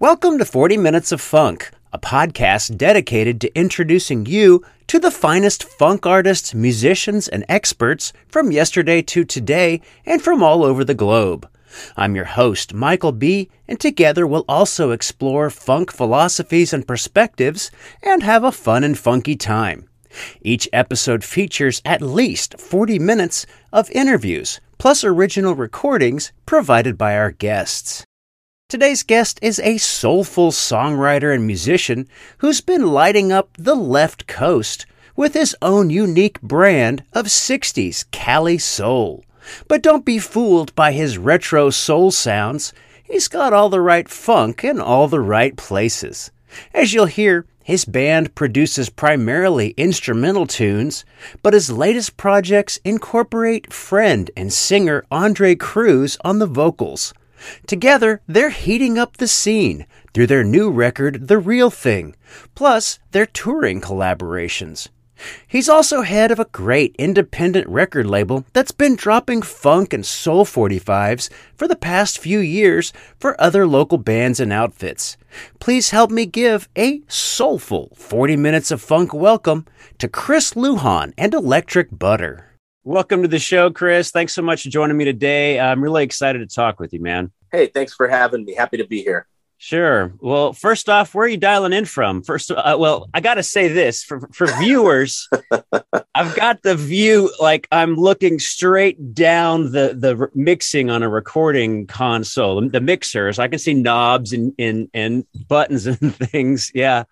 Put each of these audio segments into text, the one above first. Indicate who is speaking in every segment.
Speaker 1: Welcome to 40 Minutes of Funk, a podcast dedicated to introducing you to the finest funk artists, musicians, and experts from yesterday to today and from all over the globe. I'm your host, Michael B., and together we'll also explore funk philosophies and perspectives and have a fun and funky time. Each episode features at least 40 minutes of interviews, plus original recordings provided by our guests. Today's guest is a soulful songwriter and musician who's been lighting up the left coast with his own unique brand of 60s Cali soul. But don't be fooled by his retro soul sounds. He's got all the right funk in all the right places. As you'll hear, his band produces primarily instrumental tunes, but his latest projects incorporate friend and singer Andre Cruz on the vocals. Together, they're heating up the scene through their new record, The Real Thing, plus their touring collaborations. He's also head of a great independent record label that's been dropping funk and soul 45s for the past few years for other local bands and outfits. Please help me give a soulful 40 Minutes of Funk welcome to Chris Lujan and Electric Butter. Welcome to the show, Chris. Thanks so much for joining me today. I'm really excited to talk with you, man.
Speaker 2: Hey, thanks for having me. Happy to be here.
Speaker 1: Sure. Well, first off, where are you dialing in from? I got to say this for viewers. I've got the view like I'm looking straight down the mixing on a recording console, the mixers. I can see knobs and buttons and things. Yeah.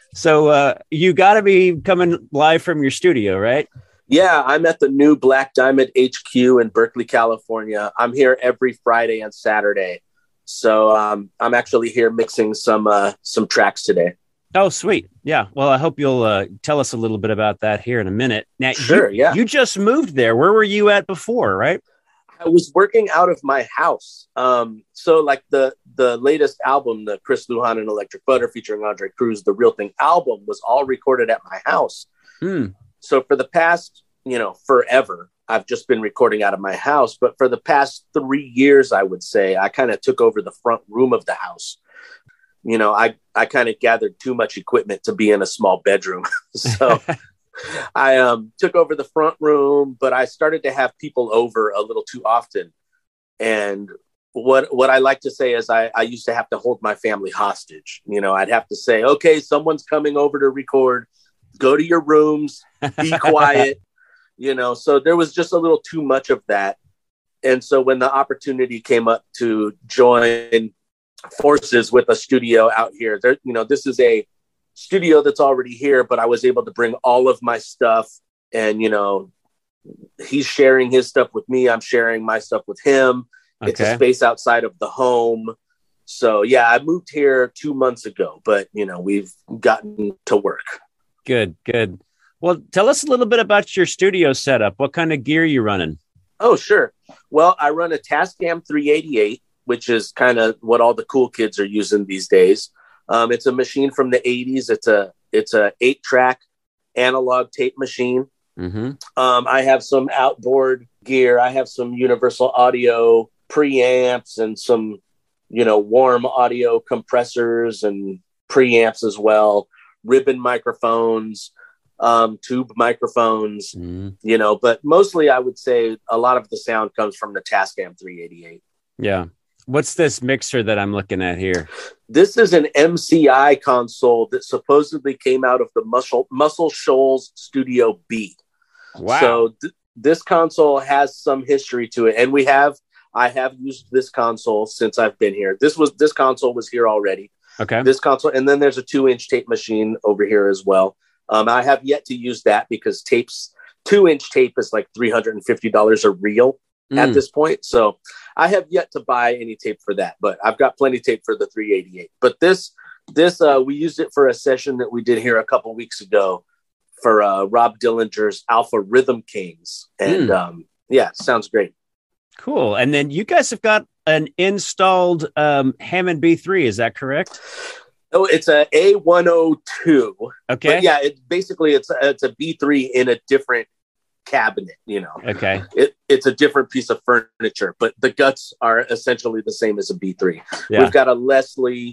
Speaker 1: So you got to be coming live from your studio, right?
Speaker 2: Yeah, I'm at the new Black Diamond HQ in Berkeley, California. I'm here every Friday and Saturday. So I'm actually here mixing some tracks today.
Speaker 1: Oh, sweet. Yeah. Well, I hope you'll tell us a little bit about that here in a minute. Now,
Speaker 2: sure, yeah.
Speaker 1: You just moved there. Where were you at before, right?
Speaker 2: I was working out of my house. So like the latest album, the Chris Lujan and Electric Butter featuring Andre Cruz, The Real Thing album was all recorded at my house. So for the past, forever, I've just been recording out of my house. But for the past 3 years, I would say, I kind of took over the front room of the house. I kind of gathered too much equipment to be in a small bedroom. So I took over the front room, but I started to have people over a little too often. And what I like to say is I used to have to hold my family hostage. I'd have to say, okay, someone's coming over to record. Go to your rooms, be quiet, so there was just a little too much of that. And so when the opportunity came up to join forces with a studio out here, this is a studio that's already here, but I was able to bring all of my stuff and, he's sharing his stuff with me. I'm sharing my stuff with him. Okay. It's a space outside of the home. So yeah, I moved here 2 months ago, but we've gotten to work.
Speaker 1: Good. Well, tell us a little bit about your studio setup. What kind of gear are you running?
Speaker 2: Oh, sure. Well, I run a Tascam 388, which is kind of what all the cool kids are using these days. It's a machine from the 80s. It's a 8-track analog tape machine. Mm-hmm. I have some outboard gear. I have some Universal Audio preamps and some, warm audio compressors and preamps as well. Ribbon microphones, tube microphones, but mostly I would say a lot of the sound comes from the Tascam 388.
Speaker 1: Yeah. What's this mixer that I'm looking at here?
Speaker 2: This is an MCI console that supposedly came out of the Muscle Shoals Studio B.
Speaker 1: Wow.
Speaker 2: So this console has some history to it. And I have used this console since I've been here. This console was here already.
Speaker 1: Okay.
Speaker 2: This console, and then there's a 2-inch tape machine over here as well. I have yet to use that because 2-inch tape is like $350 a reel at this point. So I have yet to buy any tape for that, but I've got plenty of tape for the 388. But this we used it for a session that we did here a couple weeks ago for Rob Dillinger's Alpha Rhythm Kings, and sounds great.
Speaker 1: Cool. And then you guys have got an installed Hammond B3. Is that correct?
Speaker 2: Oh, it's a A102.
Speaker 1: Okay.
Speaker 2: But yeah, it's a B3 in a different cabinet,
Speaker 1: Okay.
Speaker 2: It's a different piece of furniture, but the guts are essentially the same as a B3.
Speaker 1: Yeah.
Speaker 2: We've got a Leslie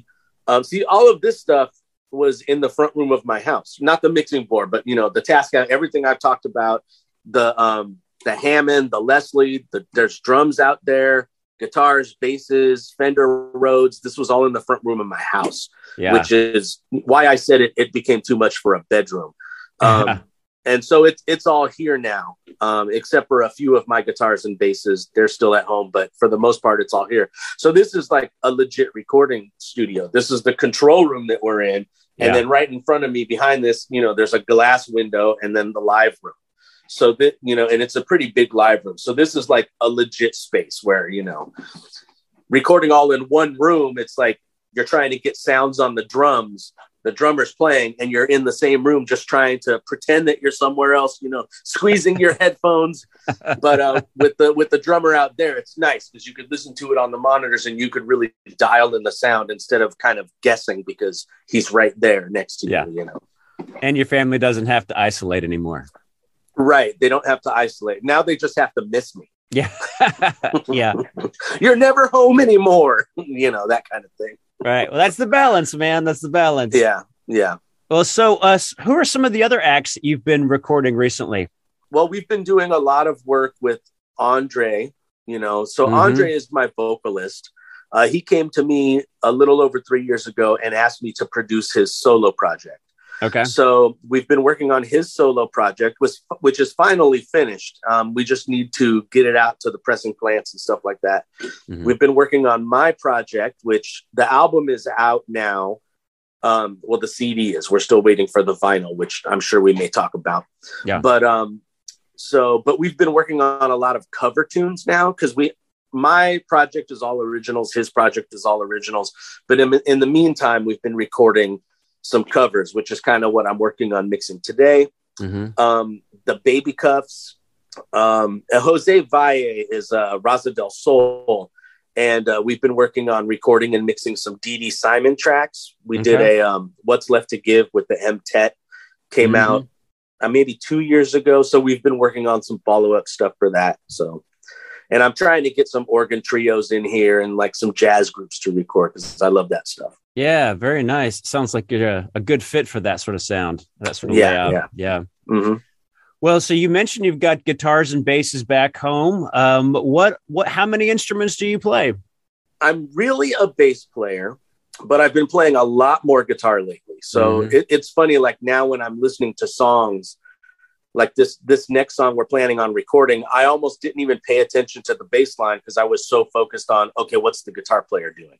Speaker 2: See, all of this stuff was in the front room of my house, not the mixing board, but the Tascam, everything I've talked about, the Hammond, the Leslie, there's drums out there, guitars, basses, Fender Rhodes. This was all in the front room of my house, which is why I said it became too much for a bedroom. And so it's all here now, except for a few of my guitars and basses. They're still at home, but for the most part, it's all here. So this is like a legit recording studio. This is the control room that we're in. And then right in front of me behind this, there's a glass window and then the live room. So that, and it's a pretty big live room. So this is like a legit space where, recording all in one room. It's like you're trying to get sounds on the drums, the drummer's playing, and you're in the same room just trying to pretend that you're somewhere else, squeezing your headphones. But with the drummer out there, it's nice because you could listen to it on the monitors and you could really dial in the sound instead of kind of guessing because he's right there next to you.
Speaker 1: And your family doesn't have to isolate anymore.
Speaker 2: Right. They don't have to isolate. Now they just have to miss me.
Speaker 1: Yeah. Yeah.
Speaker 2: You're never home anymore. That kind of thing.
Speaker 1: Right. Well, that's the balance, man. That's the balance.
Speaker 2: Yeah. Yeah.
Speaker 1: Well, so who are some of the other acts that you've been recording recently?
Speaker 2: Well, we've been doing a lot of work with Andre, Andre is my vocalist. He came to me a little over 3 years ago and asked me to produce his solo project.
Speaker 1: Okay.
Speaker 2: So we've been working on his solo project, which is finally finished. We just need to get it out to the pressing plants and stuff like that. Mm-hmm. We've been working on my project, which the album is out now. The CD is. We're still waiting for the vinyl, which I'm sure we may talk about. Yeah. But we've been working on a lot of cover tunes now because my project is all originals. His project is all originals. But in the meantime, we've been recording some covers, which is kind of what I'm working on mixing today. Mm-hmm. The Baby Cuffs. Jose Valle is Raza del Sol. And we've been working on recording and mixing some Dee Dee Simon tracks. We did a What's Left to Give with the M-Tet. Came out maybe 2 years ago. So we've been working on some follow-up stuff for that. So, and I'm trying to get some organ trios in here and like some jazz groups to record because I love that stuff.
Speaker 1: Yeah, very nice. Sounds like you're a good fit for that sort of sound. That sort of layout. Yeah. Mm-hmm. Well, so you mentioned you've got guitars and basses back home. How many instruments do you play? I'm really a bass player, but I've been playing a lot more guitar lately. So it's funny, like now when I'm listening to songs, like this next song we're planning on recording, I almost didn't even pay attention to the bass line because I was so focused on, okay, what's the guitar player doing?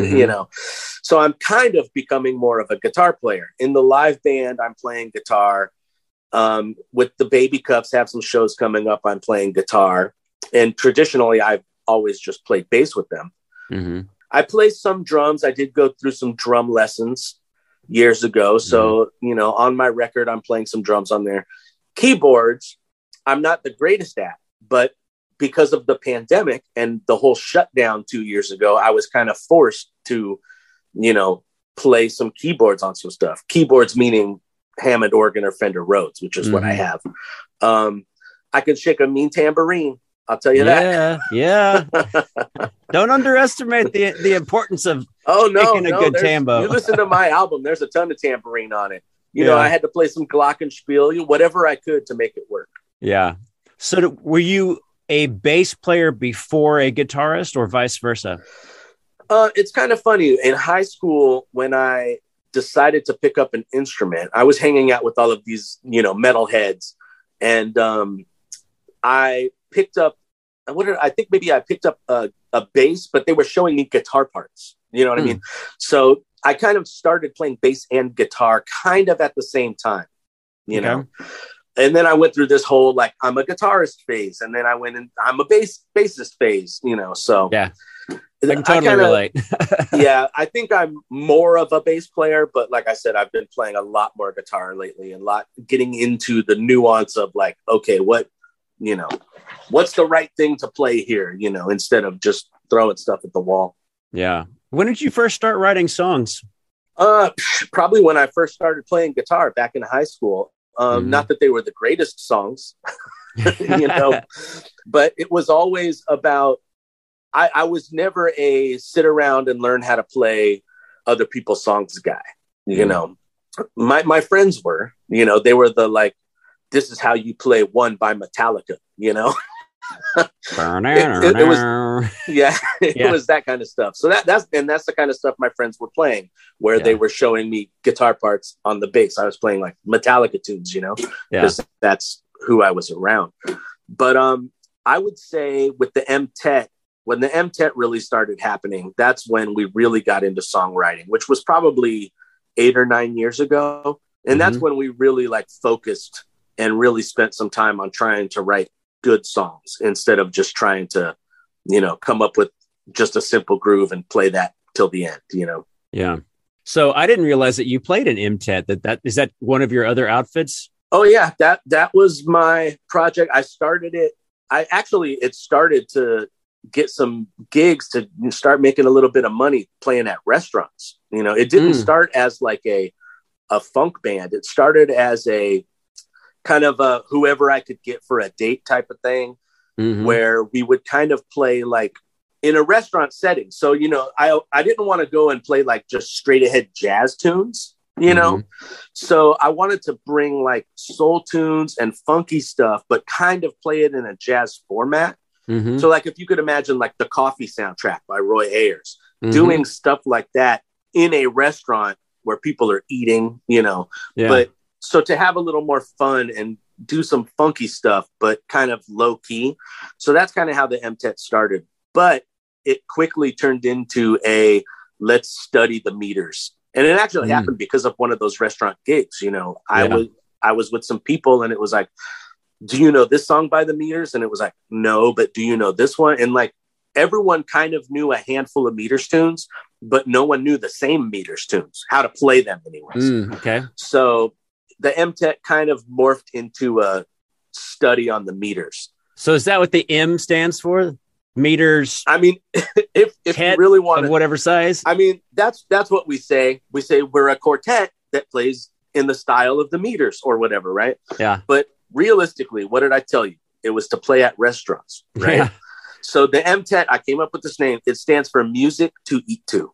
Speaker 1: So I'm kind of becoming more of a guitar player. In the live band, I'm playing guitar. With the Baby Cuffs, have some shows coming up, I'm playing guitar. And traditionally, I've always just played bass with them. Mm-hmm. I play some drums. I did go through some drum lessons years ago. So, on my record, I'm playing some drums on there. Keyboards, I'm not the greatest at, but because of the pandemic and the whole shutdown 2 years ago, I was kind of forced to, play some keyboards on some stuff. Keyboards meaning Hammond organ or Fender Rhodes, which is what I have. I can shake a mean tambourine. I'll tell you that. Yeah. Don't underestimate the importance of making a good tambo. You listen to my album, there's a ton of tambourine on it. I had to play some glockenspiel, whatever I could to make it work. Yeah. So were you a bass player before a guitarist or vice versa? It's kind of funny. In high school, when I decided to pick up an instrument, I was hanging out with all of these, metalheads. And I picked up, I think maybe I picked up a bass, but they were showing me guitar parts. You know what I mean? So I kind of started playing bass and guitar kind of at the same time, know? And then I went through this whole, like, I'm a guitarist phase. And then I went and I'm a bassist phase, so. Yeah. I can totally relate. Yeah, I think I'm more of a bass player, but like I said, I've been playing a lot more guitar lately and getting into the nuance of like, okay, what's the right thing to play here, instead of just throwing stuff at the wall. Yeah. When did you first start writing songs? Probably when I first started playing guitar back in high school. Not that they were the greatest songs, but it was always about, I was never a sit around and learn how to play
Speaker 2: other people's songs guy. You know, my friends were, you know, they were the like, this is how you play One by Metallica, you know. it was it was that kind of stuff. So that's the kind of stuff my friends were playing, where they were showing me guitar parts on the bass. I was playing like Metallica tunes, you know, because that's who I was around. But I would say with the M-Tet, when the M-Tet really started happening, that's when we really got into songwriting, which was probably 8 or 9 years ago. And that's when we really like focused and really spent some time on trying to write good songs instead of just trying to, you know, come up with just a simple groove and play that till the end, you know?
Speaker 1: Yeah. So I didn't realize that you played an M-Tet. That is that one of your other outfits?
Speaker 2: Oh yeah. That was my project. I started it. It started to get some gigs to start making a little bit of money playing at restaurants. You know, it didn't start as like a funk band. It started as a kind of a whoever I could get for a date type of thing, where we would kind of play like in a restaurant setting. So, you know, I didn't want to go and play like just straight ahead jazz tunes, you know? So I wanted to bring like soul tunes and funky stuff, but kind of play it in a jazz format. So like if you could imagine like the Coffee soundtrack by Roy Ayers, doing stuff like that in a restaurant where people are eating, you know, but so to have a little more fun and do some funky stuff, but kind of low key. So that's kind of how the M-Tet started, but it quickly turned into let's study the meters. And it actually happened because of one of those restaurant gigs. You know, I was with some people and it was like, do you know this song by the Meters? And it was like, no, but do you know this one? And like everyone kind of knew a handful of Meters tunes, but no one knew the same Meters tunes, how to play them anyways.
Speaker 1: Okay.
Speaker 2: So the M-Tet kind of morphed into a study on the meters.
Speaker 1: So is that what the M stands for? Meters?
Speaker 2: I mean, if you really want
Speaker 1: to, whatever size.
Speaker 2: I mean, that's what we say. We say we're a quartet that plays in the style of the Meters or whatever, right?
Speaker 1: Yeah.
Speaker 2: But realistically, what did I tell you? It was to play at restaurants, right? Yeah. So the M-Tet, I came up with this name. It stands for Music to Eat To.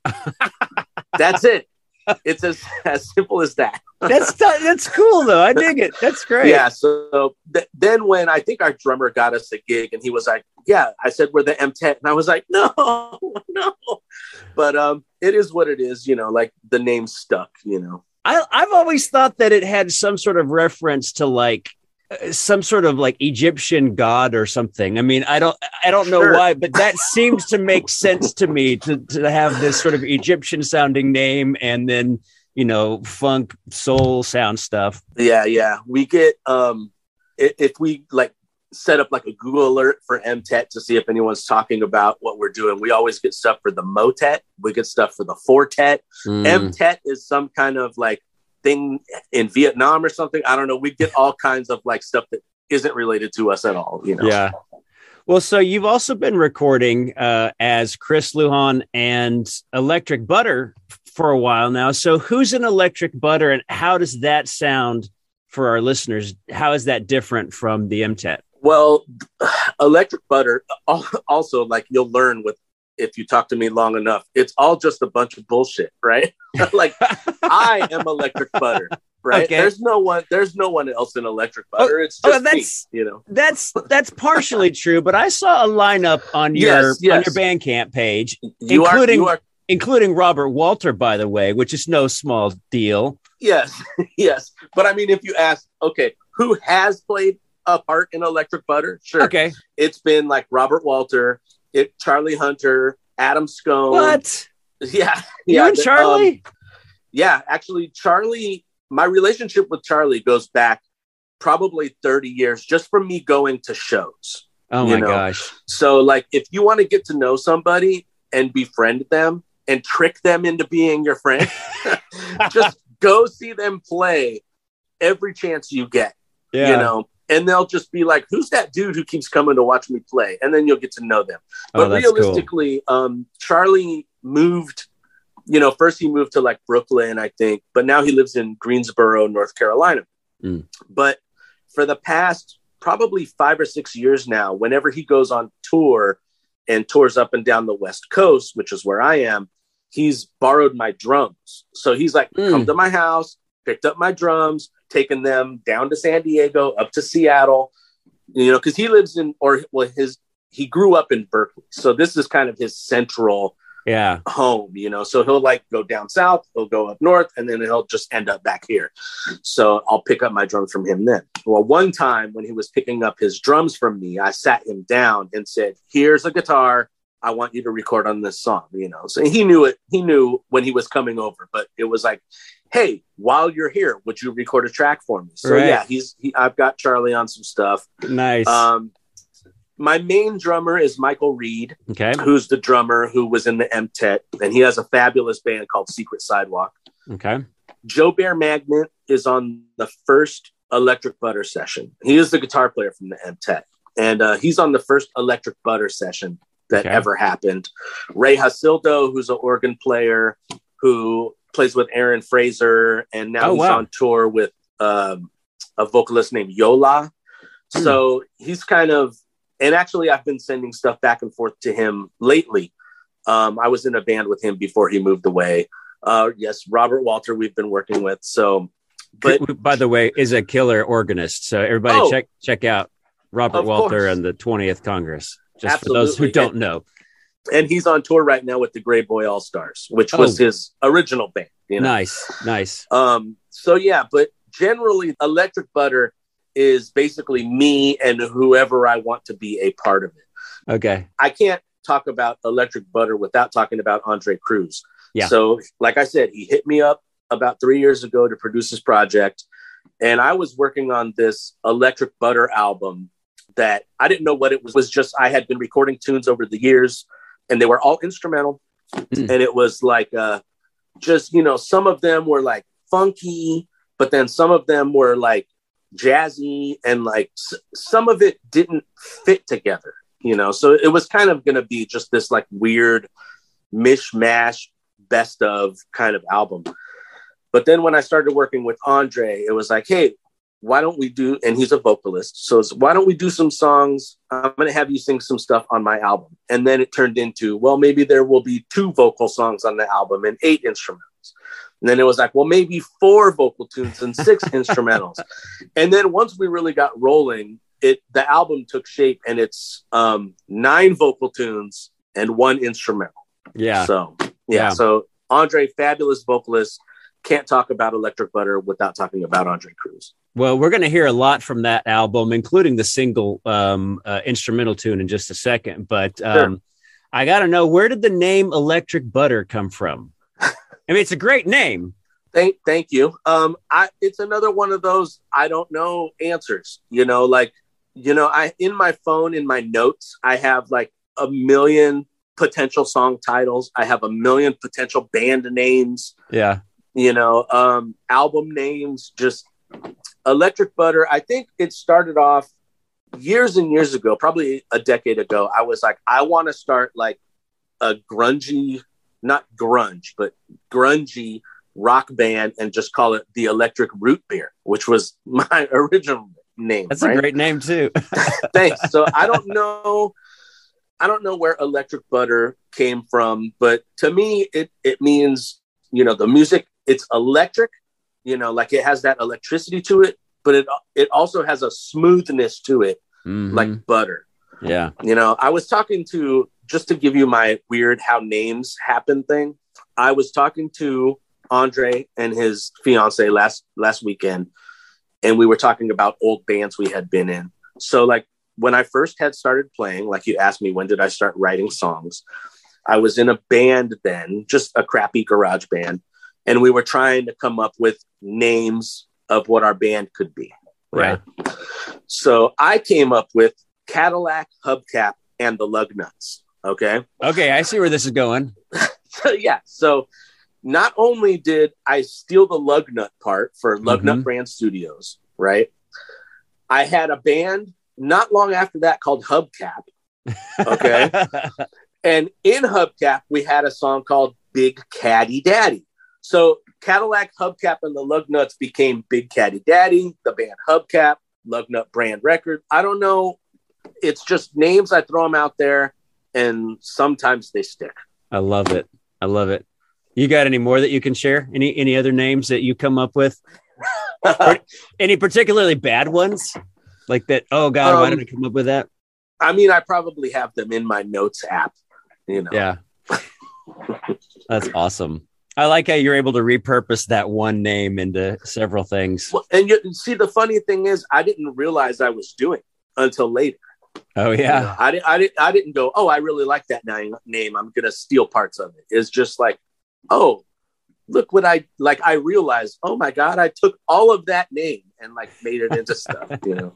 Speaker 2: That's it. It's as simple as that.
Speaker 1: That's cool though. I dig it. That's great.
Speaker 2: Yeah. So then when I think our drummer got us a gig and he was like, yeah, I said, we're the M-Tet. And I was like, no. But it is what it is, you know, like the name stuck, you know.
Speaker 1: I've always thought that it had some sort of reference to like some sort of like Egyptian god or something. I mean, I don't know why, but that seems to make sense to me to have this sort of Egyptian sounding name and then, you know, funk soul sound stuff.
Speaker 2: Yeah. We get, if we like set up like a Google alert for M-Tet to see if anyone's talking about what we're doing, we always get stuff for the Motet. We get stuff for the Four-Tet. M-Tet is some kind of like thing in Vietnam or something. I don't know. We get all kinds of like stuff that isn't related to us at all, you know?
Speaker 1: Yeah. Well, so you've also been recording as Chris Lujan and Electric Butter for a while now. So who's in Electric Butter and how does that sound for our listeners? How is that different from the M-Tet?
Speaker 2: Well, Electric Butter also, like you'll learn if you talk to me long enough, it's all just a bunch of bullshit, right? Like I am Electric Butter, right? Okay. There's no one else in Electric Butter. It's just me, you know.
Speaker 1: That's partially true, but I saw a lineup on your Bandcamp page, including Robert Walter, by the way, which is no small deal.
Speaker 2: Yes. But I mean, if you ask, okay, who has played a part in Electric Butter? Sure.
Speaker 1: Okay.
Speaker 2: It's been like Robert Walter, Charlie Hunter, Adam Scone.
Speaker 1: What?
Speaker 2: Yeah.
Speaker 1: You and Charlie?
Speaker 2: Yeah, actually, Charlie, my relationship with Charlie goes back probably 30 years just from me going to shows.
Speaker 1: Oh my gosh.
Speaker 2: So like, if you want to get to know somebody and befriend them and trick them into being your friend, just go see them play every chance you get, you know? And they'll just be like, who's that dude who keeps coming to watch me play? And then you'll get to know them. But realistically, cool. Charlie moved, you know, first he moved to like Brooklyn, I think, but now he lives in Greensboro, North Carolina. But for the past probably 5 or 6 years now, whenever he goes on tour and tours up and down the West Coast, which is where I am, he's borrowed my drums. So he's like, come to my house, picked up my drums, taken them down to San Diego, up to Seattle, because he lives he grew up in Berkeley. So this is kind of his central home, so he'll like go down south, he'll go up north, and then he'll just end up back here. So I'll pick up my drums from him then. Well, one time when he was picking up his drums from me, I sat him down and said, here's a guitar. I want you to record on this song, So he knew it. He knew when he was coming over, but it was like, hey, while you're here, would you record a track for me? So I've got Charlie on some stuff.
Speaker 1: Nice.
Speaker 2: My main drummer is Michael Reed, who's the drummer who was in the M-Tet, and he has a fabulous band called Secret Sidewalk.
Speaker 1: Okay.
Speaker 2: Joe Bear Magnet is on the first Electric Butter session. He is the guitar player from the M-Tet, and he's on the first Electric Butter session that ever happened. Ray Hasildo, who's an organ player who plays with Aaron Fraser, and now he's on tour with a vocalist named Yola. So he's kind of, and actually I've been sending stuff back and forth to him lately. I was in a band with him before he moved away. Yes, Robert Walter we've been working with. So,
Speaker 1: but by the way, is a killer organist. So everybody check out Robert Walter and the 20th Congress. Just Absolutely. For those who don't know.
Speaker 2: And he's on tour right now with the Gray Boy All Stars, which was his original band.
Speaker 1: Nice.
Speaker 2: But generally Electric Butter is basically me and whoever I want to be a part of it.
Speaker 1: Okay.
Speaker 2: I can't talk about Electric Butter without talking about Andre Cruz.
Speaker 1: Yeah.
Speaker 2: So like I said, he hit me up about 3 years ago to produce his project. And I was working on this Electric Butter album that I didn't know what it was. It was just, I had been recording tunes over the years and they were all instrumental. And it was like, some of them were like funky, but then some of them were like jazzy, and like some of it didn't fit together, so it was kind of going to be just this like weird mishmash best of kind of album. But then when I started working with Andre, it was like, hey, why don't we do, and he's a vocalist, so why don't we do some songs? I'm going to have you sing some stuff on my album. And then it turned into, well, maybe there will be 2 vocal songs on the album and 8 instrumentals. And then it was like, well, maybe 4 vocal tunes and 6 instrumentals. And then once we really got rolling, the album took shape, and it's 9 vocal tunes and 1 instrumental.
Speaker 1: Yeah.
Speaker 2: So Andre, fabulous vocalist. Can't talk about Electric Butter without talking about Andre Cruz.
Speaker 1: Well, we're going to hear a lot from that album, including the single instrumental tune in just a second. But I got to know, where did the name Electric Butter come from? I mean, it's a great name.
Speaker 2: Thank you. It's another one of those I don't know answers. I in my phone, in my notes, I have like 1 million potential song titles. I have 1 million potential band names.
Speaker 1: Yeah.
Speaker 2: Album names. Just Electric Butter. I think it started off years and years ago, probably a decade ago. I was like, I want to start like a grungy, not grunge, but grungy rock band and just call it the Electric Root Beer, which was my original name.
Speaker 1: That's a great name too.
Speaker 2: Thanks. So I don't know where Electric Butter came from, but to me, it means, the music, it's electric, like it has that electricity to it, but it also has a smoothness to it, like butter.
Speaker 1: Yeah.
Speaker 2: I was talking to, just to give you my weird how names happen thing, I was talking to Andre and his fiance last weekend, and we were talking about old bands we had been in. So like when I first had started playing, like you asked me, when did I start writing songs? I was in a band then, just a crappy garage band. And we were trying to come up with names of what our band could be. Right. Yeah. So I came up with Cadillac, Hubcap, and the Lugnuts. Okay.
Speaker 1: I see where this is going.
Speaker 2: So not only did I steal the Lugnut part for Lugnut Brand Studios, right? I had a band not long after that called Hubcap. Okay. And in Hubcap, we had a song called Big Caddy Daddy. So Cadillac, Hubcap, and the Lugnuts became Big Caddy Daddy, the band Hubcap, Lugnut Brand Record. I don't know. It's just names. I throw them out there, and sometimes they stick.
Speaker 1: I love it. You got any more that you can share? Any other names that you come up with? Any particularly bad ones? Like that? Oh God, why did I come up with that?
Speaker 2: I mean, I probably have them in my notes app.
Speaker 1: Yeah, that's awesome. I like how you're able to repurpose that one name into several things.
Speaker 2: Well, and you see, the funny thing is, I didn't realize I was doing it until later.
Speaker 1: Oh yeah,
Speaker 2: I didn't go, oh, I really like that name. I'm gonna steal parts of it. It's just like, oh, look what I like. I realized, oh my God, I took all of that name and like made it into stuff.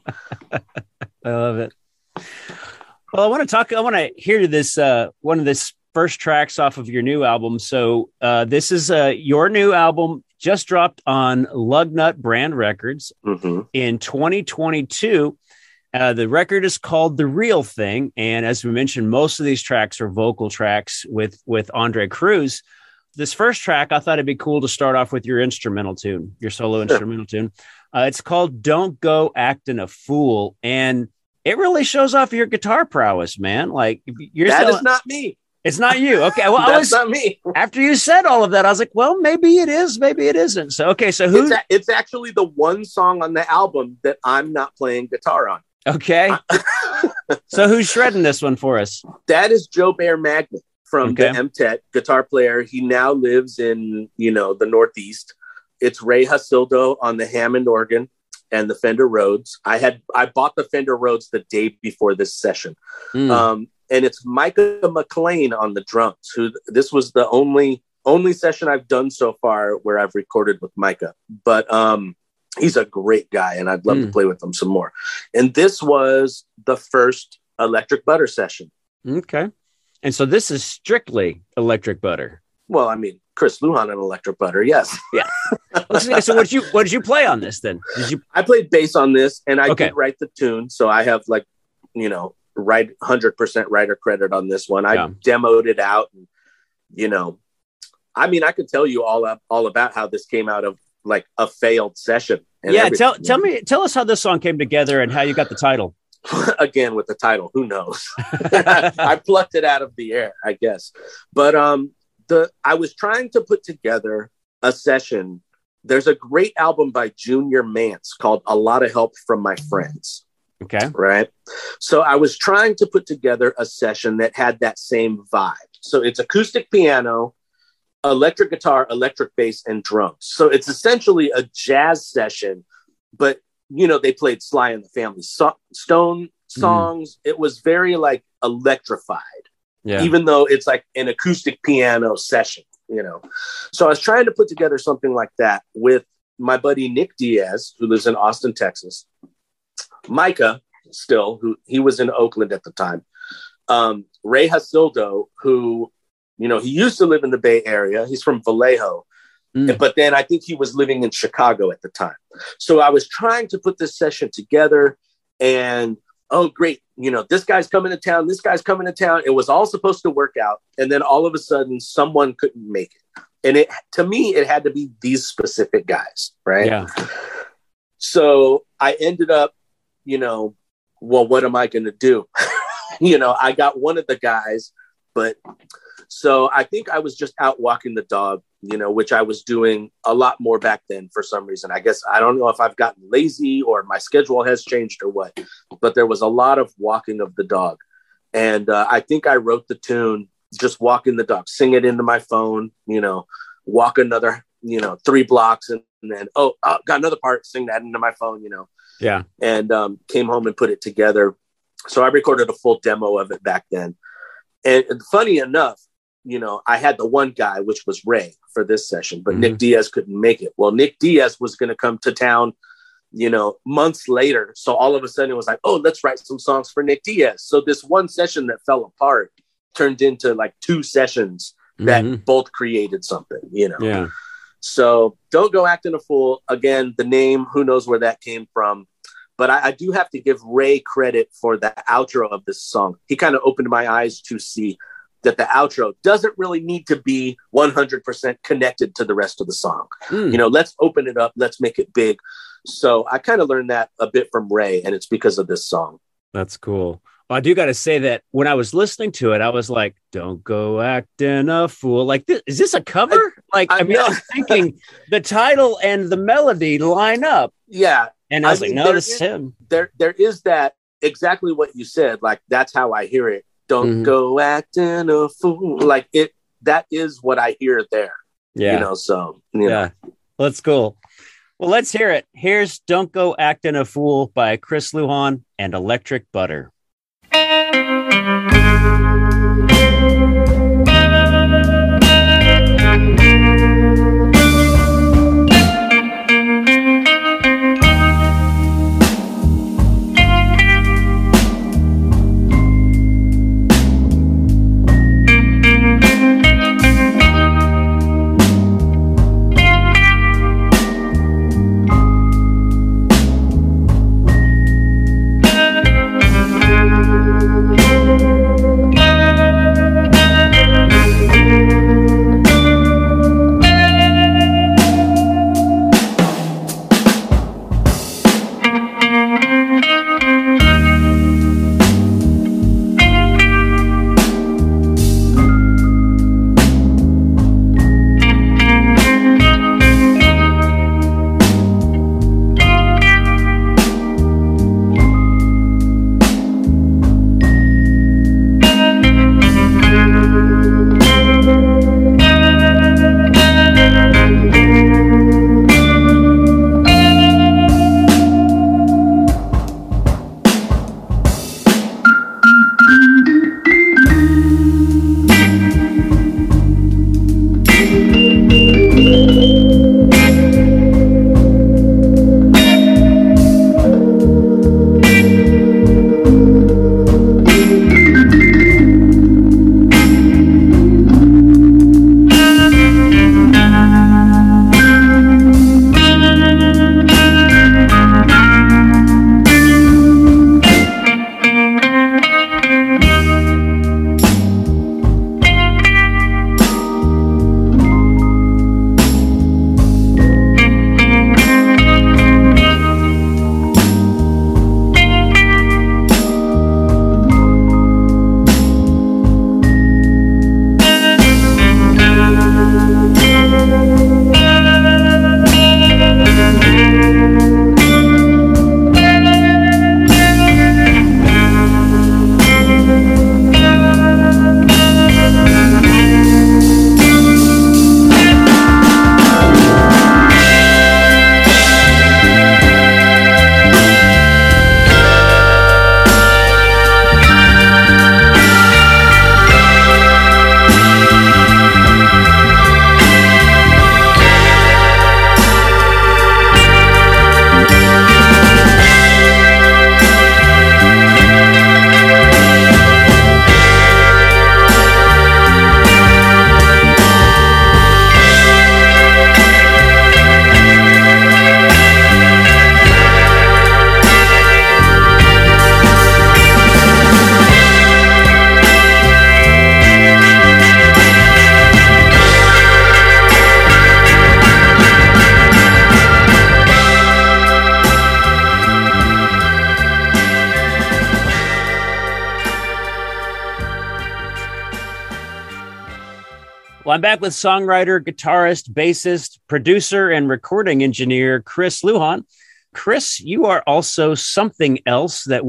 Speaker 1: I love it. Well, I want to hear this, one of this first tracks off of your new album. So this is your new album, just dropped on Lugnut Brand Records in 2022. The record is called The Real Thing. And as we mentioned, most of these tracks are vocal tracks with Andre Cruz. This first track, I thought it'd be cool to start off with your instrumental tune, your solo instrumental tune. It's called Don't Go Acting a Fool. And it really shows off your guitar prowess, man. Like
Speaker 2: that is not me.
Speaker 1: It's not you. Okay. Well,
Speaker 2: that's not me.
Speaker 1: After you said all of that, I was like, well, maybe it is, maybe it isn't. So, okay. So
Speaker 2: it's actually the one song on the album that I'm not playing guitar on.
Speaker 1: Okay. So who's shredding this one for us?
Speaker 2: That is Joe Bear Magnet from the MTET, guitar player. He now lives in, the Northeast. It's Ray Hasildo on the Hammond organ and the Fender Rhodes. I bought the Fender Rhodes the day before this session. And it's Micah McLean on the drums, this was the only session I've done so far where I've recorded with Micah. But he's a great guy, and I'd love to play with him some more. And this was the first Electric Butter session.
Speaker 1: Okay. And so this is strictly Electric Butter.
Speaker 2: Well, I mean, Chris Lujan and Electric Butter, yes.
Speaker 1: Yeah. So what did you play on this then?
Speaker 2: I played bass on this, and I did write the tune. So I have 100% writer credit on this one. I demoed it out, and I mean, I could tell you all about how this came out of like a failed session.
Speaker 1: Tell us how this song came together and how you got the title.
Speaker 2: Again, with the title, who knows? I plucked it out of the air, I guess. But I was trying to put together a session. There's a great album by Junior Mance called A Lot of Help from My Friends.
Speaker 1: Okay.
Speaker 2: Right. So I was trying to put together a session that had that same vibe. So it's acoustic piano, electric guitar, electric bass, and drums. So it's essentially a jazz session, but they played Sly and the Family Stone songs. It was very like electrified, even though it's like an acoustic piano session, So I was trying to put together something like that with my buddy Nick Diaz, who lives in Austin, Texas. Micah, who he was in Oakland at the time. Ray Hasildo, who, he used to live in the Bay Area. He's from Vallejo. But then I think he was living in Chicago at the time. So I was trying to put this session together and, oh, great. This guy's coming to town. This guy's coming to town. It was all supposed to work out. And then all of a sudden someone couldn't make it. And to me, it had to be these specific guys. Right.
Speaker 1: Yeah.
Speaker 2: So I ended up, well, what am I going to do? I got one of the guys, but so I think I was just out walking the dog, which I was doing a lot more back then for some reason. I guess I don't know if I've gotten lazy or my schedule has changed or what, but there was a lot of walking of the dog. And I think I wrote the tune, just walking the dog, sing it into my phone, walk another, 3 blocks and then, got another part, sing that into my phone,
Speaker 1: Yeah.
Speaker 2: And came home and put it together. So I recorded a full demo of it back then. And funny enough, I had the one guy, which was Ray, for this session, but Nick Diaz couldn't make it. Well, Nick Diaz was going to come to town, months later. So all of a sudden it was like, oh, let's write some songs for Nick Diaz. So this one session that fell apart turned into like 2 sessions that both created something,
Speaker 1: Yeah.
Speaker 2: So Don't Go Acting a Fool. Again, the name, who knows where that came from. But I do have to give Ray credit for the outro of this song. He kind of opened my eyes to see that the outro doesn't really need to be 100% connected to the rest of the song. Let's open it up. Let's make it big. So I kind of learned that a bit from Ray, and it's because of this song.
Speaker 1: That's cool. I do got to say that when I was listening to it, I was like, "Don't go acting a fool." Like, is this a cover? I was thinking the title and the melody line up.
Speaker 2: Yeah,
Speaker 1: and I was like, "No, this is him."
Speaker 2: There is that exactly what you said. Like, that's how I hear it. Don't go acting a fool. Like it. That is what I hear there.
Speaker 1: Yeah.
Speaker 2: So
Speaker 1: yeah, well, that's cool. Well, let's hear it. Here's "Don't Go Acting a Fool" by Chris Lujan and Electric Butter. Well, I'm back with songwriter, guitarist, bassist, producer, and recording engineer Chris Lujan. Chris, you are also something else that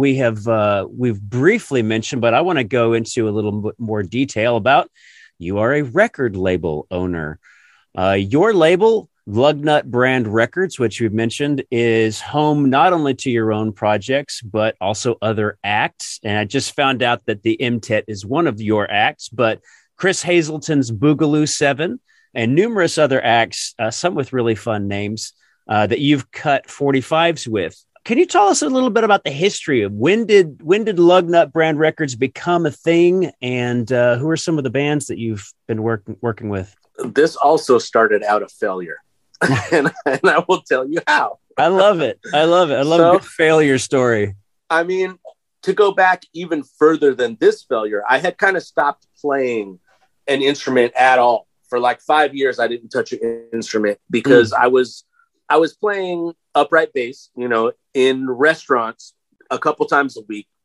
Speaker 1: we've briefly mentioned, but I want to go into a little bit more detail about. You are a record label owner. Your label, Lugnut Brand Records, which we've mentioned, is home not only to your own projects, but also other acts. And I just found out that the MTET is one of your acts, but Chris Hazelton's Boogaloo 7 and numerous other acts, some with really fun names, that you've cut 45s with. Can you tell us a little bit about the history of when did Lugnut Brand Records become a thing, and who are some of the bands that you've been working with?
Speaker 2: This also started out of failure, and I will tell you how.
Speaker 1: I love it. I love a good failure story. I
Speaker 2: mean, to go back even further than this failure, I had kind of stopped playing an instrument at all. For like 5 years, I didn't touch an instrument because I was playing upright bass, in restaurants a couple times a week, just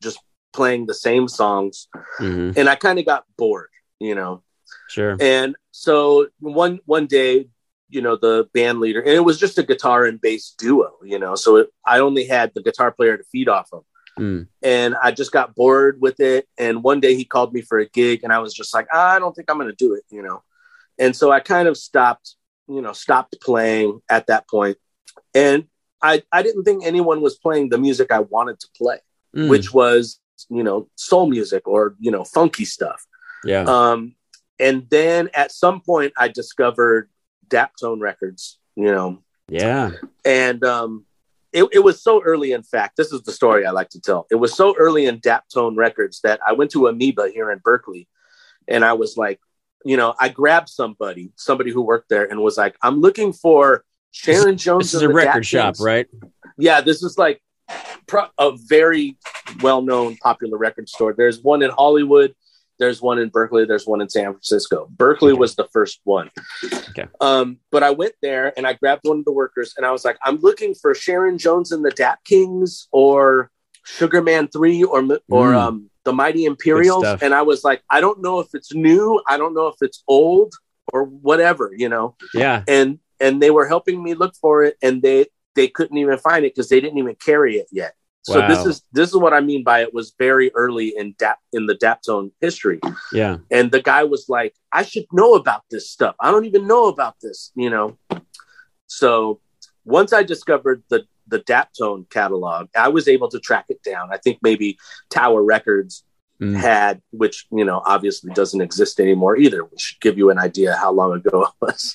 Speaker 2: playing the same songs. And I kind of got bored, you know.
Speaker 1: Sure.
Speaker 2: And so one day, you know, the band leader, and it was just a guitar and bass duo, you know, so I only had the guitar player to feed off of. And I just got bored with it. And one day he called me for a gig, and I was just like, I don't think I'm going to do it, you know. And so I kind of stopped playing at that point. And I didn't think anyone was playing the music I wanted to play, which was, you know, soul music or, you know, funky stuff.
Speaker 1: Yeah.
Speaker 2: And then at some point I discovered Daptone Records, you know.
Speaker 1: Yeah.
Speaker 2: And it was so early, in fact, this is the story I like to tell. It was so early in Daptone Records that I went to Amoeba here in Berkeley, and I was like, you know, I grabbed somebody who worked there and was like, I'm looking for Sharon Jones.
Speaker 1: This is a record shop, right?
Speaker 2: Yeah, this is like a very well-known, popular record store. There's one in Hollywood. There's one in Berkeley. There's one in San Francisco. Berkeley was the first one.
Speaker 1: Okay.
Speaker 2: But I went there and I grabbed one of the workers and I was like, I'm looking for Sharon Jones and the Dap Kings or Sugar Man 3 or the Mighty Imperials. And I was like, I don't know if it's new. I don't know if it's old or whatever, you know?
Speaker 1: Yeah.
Speaker 2: And they were helping me look for it, and they couldn't even find it because they didn't even carry it yet. So
Speaker 1: wow.
Speaker 2: this is what I mean by it was very early in the Daptone history.
Speaker 1: Yeah.
Speaker 2: And the guy was like, I should know about this stuff. I don't even know about this, you know? So once I discovered the Daptone catalog, I was able to track it down. I think maybe Tower Records had, which, you know, obviously doesn't exist anymore either, which should give you an idea how long ago it was.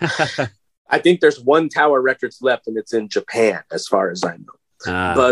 Speaker 2: I think there's one Tower Records left, and it's in Japan, as far as I know. But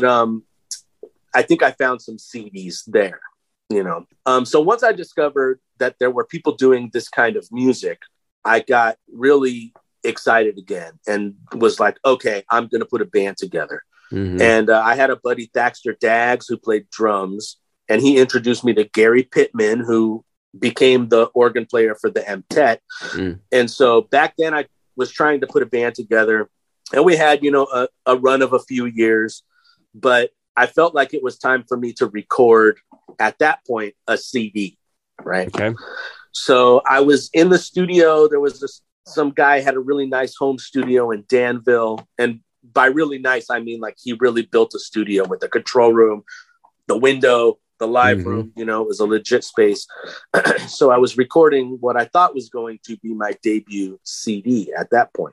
Speaker 2: I think I found some CDs there, you know. So once I discovered that there were people doing this kind of music, I got really excited again and was like, okay, I'm going to put a band together. And I had a buddy, Thaxter Daggs, who played drums, and he introduced me to Gary Pittman, who became the organ player for the M-Tet. And so back then I was trying to put a band together. And we had, you know, a run of a few years, but I felt like it was time for me to record at that point a CD, right?
Speaker 1: Okay.
Speaker 2: So I was in the studio. There was some guy had a really nice home studio in Danville. And by really nice, I mean, like he really built a studio with a control room, the window, the live room, you know, it was a legit space. So I was recording what I thought was going to be my debut CD at that point.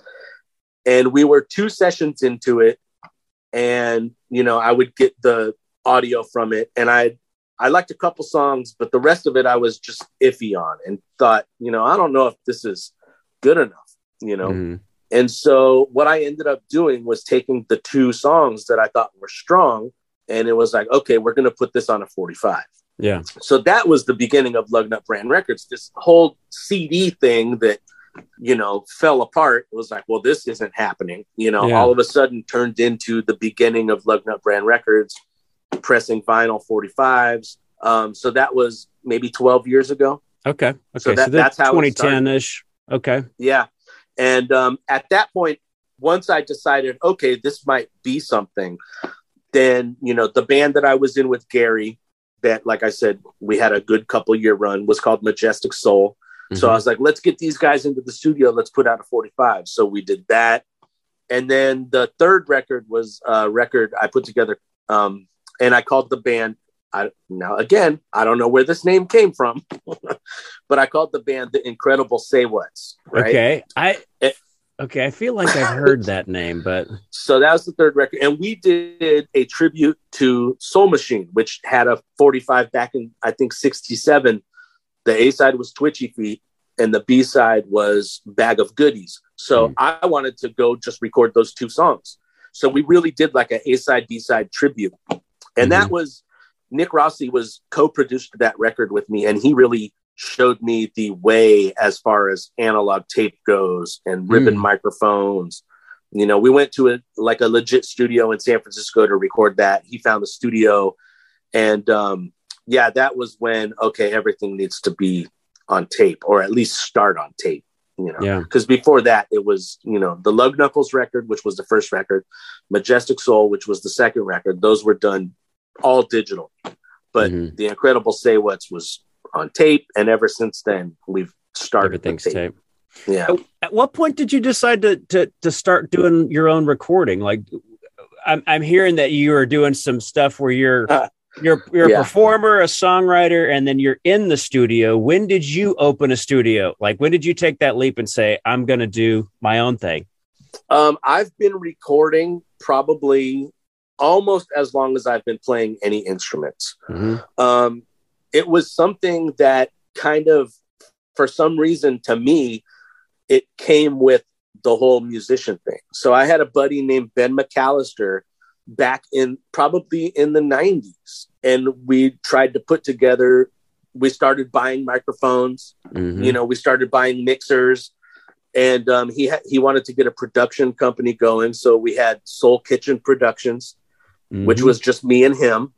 Speaker 2: And we were 2 sessions into it, and, you know, I would get the audio from it, and I liked a couple songs, but the rest of it I was just iffy on and thought, you know, I don't know if this is good enough, you know? And so what I ended up doing was taking the 2 songs that I thought were strong, and it was like, okay, we're going to put this on a 45.
Speaker 1: Yeah.
Speaker 2: So that was the beginning of Lug Nut Brand Records, this whole CD thing that, you know, fell apart. It was like, well, this isn't happening, you know, all of a sudden turned into the beginning of Lug Nut Brand Records, pressing vinyl 45s. So that was maybe 12 years ago.
Speaker 1: Okay.
Speaker 2: So that's how
Speaker 1: 2010-ish. Okay.
Speaker 2: Yeah. And at that point, once I decided, okay, this might be something, then, you know, the band that I was in with Gary, that, like I said, we had a good couple year run, was called Majestic Soul. So I was like, let's get these guys into the studio. Let's put out a 45. So we did that. And then the third record was a record I put together. And I called the band. Now, again, I don't know where this name came from, but I called the band The Incredible Say What's. Right?
Speaker 1: Okay. I feel like I've heard that name, but.
Speaker 2: So that was the third record. And we did a tribute to Soul Machine, which had a 45 back in, I think, 67. The A side was Twitchy Feet and the B side was Bag of Goodies. So I wanted to go just record those 2 songs. So we really did like a side, B side tribute. And that was, Nick Rossi was co-produced that record with me. And he really showed me the way as far as analog tape goes and ribbon microphones. You know, we went to a legit studio in San Francisco to record that. He found the studio, and, yeah, that was when, okay, everything needs to be on tape, or at least start on tape, you know, because before that it was, you know, the Lug Knuckles record, which was the first record, Majestic Soul, which was the second record. Those were done all digital. But The Incredible Say What's was on tape, and ever since then we've started
Speaker 1: everything's tape.
Speaker 2: Yeah.
Speaker 1: At what point did you decide to start doing your own recording? Like, I'm hearing that you are doing some stuff where you're a performer, a songwriter, and then you're in the studio. When did you open a studio? Like, when did you take that leap and say, I'm going to do my own thing?
Speaker 2: I've been recording probably almost as long as I've been playing any instruments. It was something that kind of, for some reason, to me, it came with the whole musician thing. So I had a buddy named Ben McAllister back in probably in the 90s. And we tried to put together, we started buying microphones, we started buying mixers, and he wanted to get a production company going. So we had Soul Kitchen Productions, which was just me and him.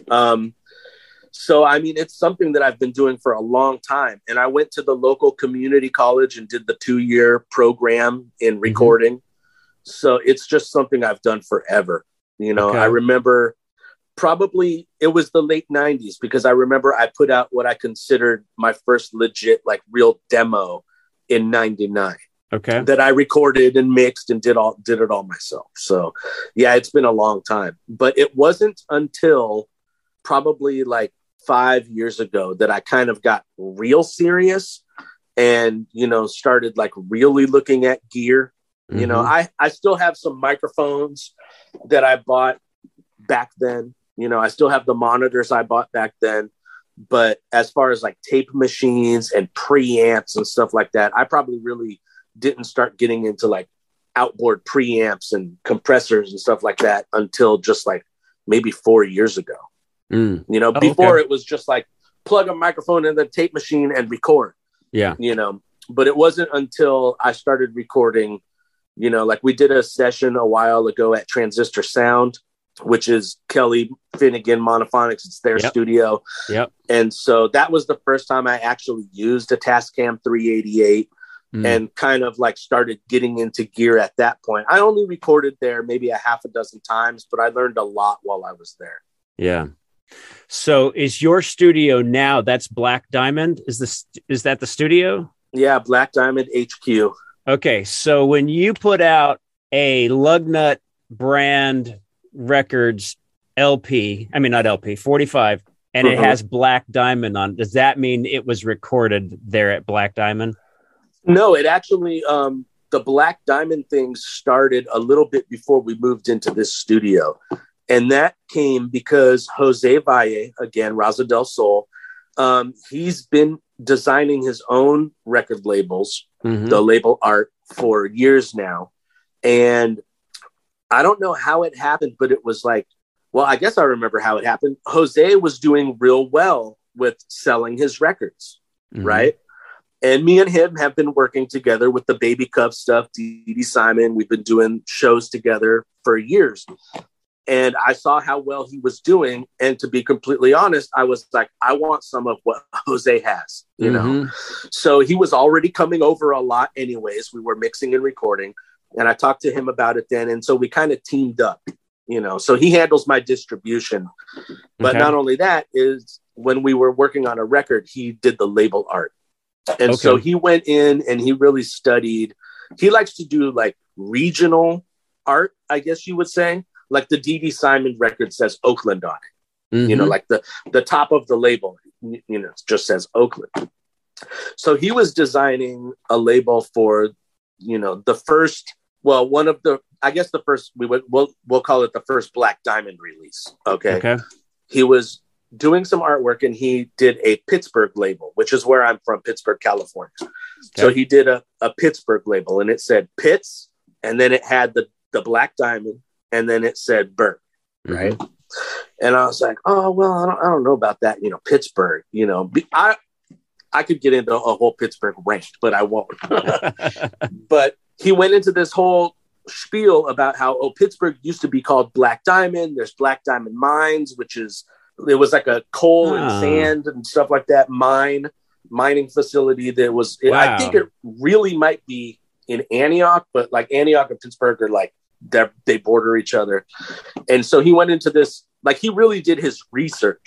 Speaker 2: So, I mean, it's something that I've been doing for a long time. And I went to the local community college and did the 2-year program in recording. So it's just something I've done forever. I remember probably it was the late 90s, because I remember I put out what I considered my first legit, like, real demo in 99.
Speaker 1: Okay.
Speaker 2: That I recorded and mixed and did it all myself. So yeah, it's been a long time, but it wasn't until probably like 5 years ago that I kind of got real serious and, started like really looking at gear. I still have some microphones that I bought back then. I still have the monitors I bought back then. But as far as like tape machines and preamps and stuff like that, I probably really didn't start getting into like outboard preamps and compressors and stuff like that until just like maybe 4 years ago. Before it was just like plug a microphone in the tape machine and record.
Speaker 1: Yeah.
Speaker 2: But it wasn't until I started recording, like we did a session a while ago at Transistor Sound, which is Kelly Finnegan Monophonics. It's their studio.
Speaker 1: Yep.
Speaker 2: And so that was the first time I actually used a Tascam 388 and kind of like started getting into gear at that point. I only recorded there maybe a half a dozen times, but I learned a lot while I was there.
Speaker 1: Yeah. So is your studio now, that's Black Diamond? Is that the studio?
Speaker 2: Yeah. Black Diamond HQ.
Speaker 1: Okay. So when you put out a Lugnut brand records LP, 45, and it has Black Diamond on, does that mean it was recorded there at Black Diamond?
Speaker 2: No, it actually, the Black Diamond thing started a little bit before we moved into this studio. And that came because Jose Valle, again, Raza del Sol, he's been designing his own record labels, the label art, for years now. And I don't know how it happened, but it was like, well, I guess I remember how it happened. Jose was doing real well with selling his records, right? And me and him have been working together with the Baby Cup stuff, Dee Dee Simon. We've been doing shows together for years. And I saw how well he was doing. And to be completely honest, I was like, I want some of what Jose has, So he was already coming over a lot anyways. We were mixing and recording. And I talked to him about it then. And so we kind of teamed up, So he handles my distribution. But not only that, is when we were working on a record, he did the label art. And so he went in and he really studied. He likes to do like regional art, I guess you would say. Like the Dee Dee Simon record says Oakland on it. Like the top of the label, just says Oakland. So he was designing a label for, the first, one of the, I guess the first, we'll call it the first Black Diamond release. Okay. He was doing some artwork and he did a Pittsburgh label, which is where I'm from, Pittsburgh, California. So he did a Pittsburgh label and it said Pitts, and then it had the Black Diamond, and then it said Burke, right? And I was like, oh, well, I don't know about that, Pittsburgh, I could get into a whole Pittsburgh rant, but I won't. But he went into this whole spiel about how, Pittsburgh used to be called Black Diamond. There's Black Diamond Mines, it was like a coal and sand and stuff like that mining facility that was, I think it really might be in Antioch, but like Antioch and Pittsburgh are like, they border each other. And so he went into this, like he really did his research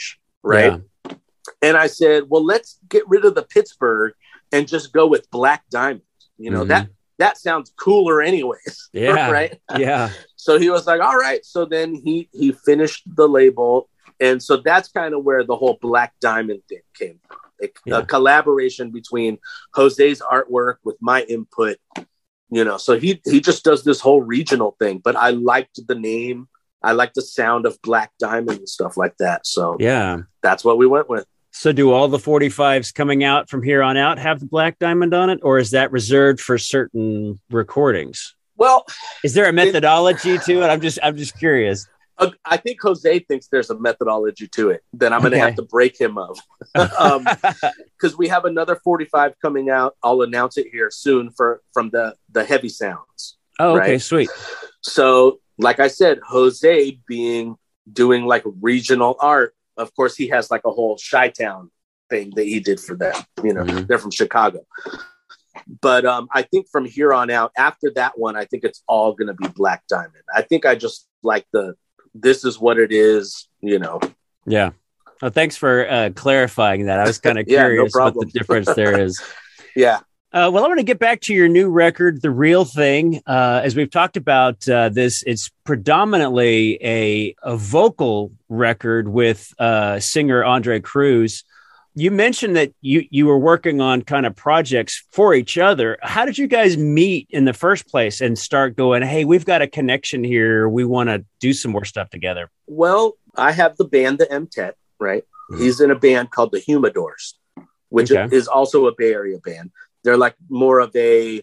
Speaker 2: right? Yeah. And I said, well, let's get rid of the Pittsburgh and just go with Black Diamond. You know, that sounds cooler anyways.
Speaker 1: Yeah.
Speaker 2: Right.
Speaker 1: Yeah.
Speaker 2: So he was like, all right. So then he finished the label. And so that's kind of where the whole Black Diamond thing came from. A collaboration between Jose's artwork with my input, you know, so he just does this whole regional thing, but I liked the name. I liked the sound of Black Diamond and stuff like that. So
Speaker 1: yeah,
Speaker 2: that's what we went with.
Speaker 1: So do all the 45s coming out from here on out have the Black Diamond on it, or is that reserved for certain recordings?
Speaker 2: Well,
Speaker 1: is there a methodology to it? I'm just curious.
Speaker 2: I think Jose thinks there's a methodology to it that I'm going to have to break him of. Because we have another 45 coming out. I'll announce it here soon from the Heavy Sounds.
Speaker 1: Oh, okay, sweet.
Speaker 2: So, like I said, Jose doing like regional art. Of course, he has like a whole Chi-Town thing that he did for them. You know, they're from Chicago. But I think from here on out, after that one, I think it's all going to be Black Diamond. I think I just like this is what it is, you know. Yeah.
Speaker 1: Well, thanks for clarifying that. I was kind of curious what the difference there is.
Speaker 2: Yeah.
Speaker 1: Well, I want to get back to your new record, The Real Thing. As we've talked about this, it's predominantly a vocal record with singer Andre Cruz. You mentioned that you were working on kind of projects for each other. How did you guys meet in the first place and start going, hey, we've got a connection here. We want to do some more stuff together?
Speaker 2: Well, I have the band, the MTET, right? Mm-hmm. He's in a band called the Humidors, which is also a Bay Area band. They're like more of a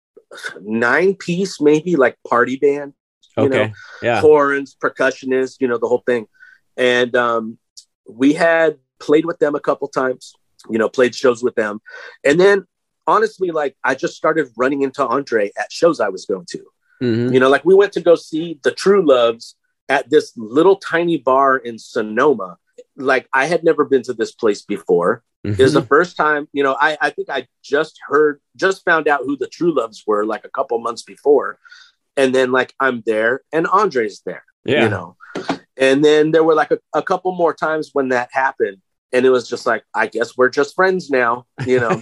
Speaker 2: 9-piece, maybe like party band, you know, horns, percussionists, you know, the whole thing. And we had played with them a couple times, you know, played shows with them. And then honestly, like I just started running into Andre at shows I was going to, you know, like we went to go see the True Loves at this little tiny bar in Sonoma. Like I had never been to this place before. It was the first time, you know, I think I just found out who the True Loves were like a couple months before. And then like I'm there and Andre's there, you know, and then there were like a couple more times when that happened. And it was just like, I guess we're just friends now, you know.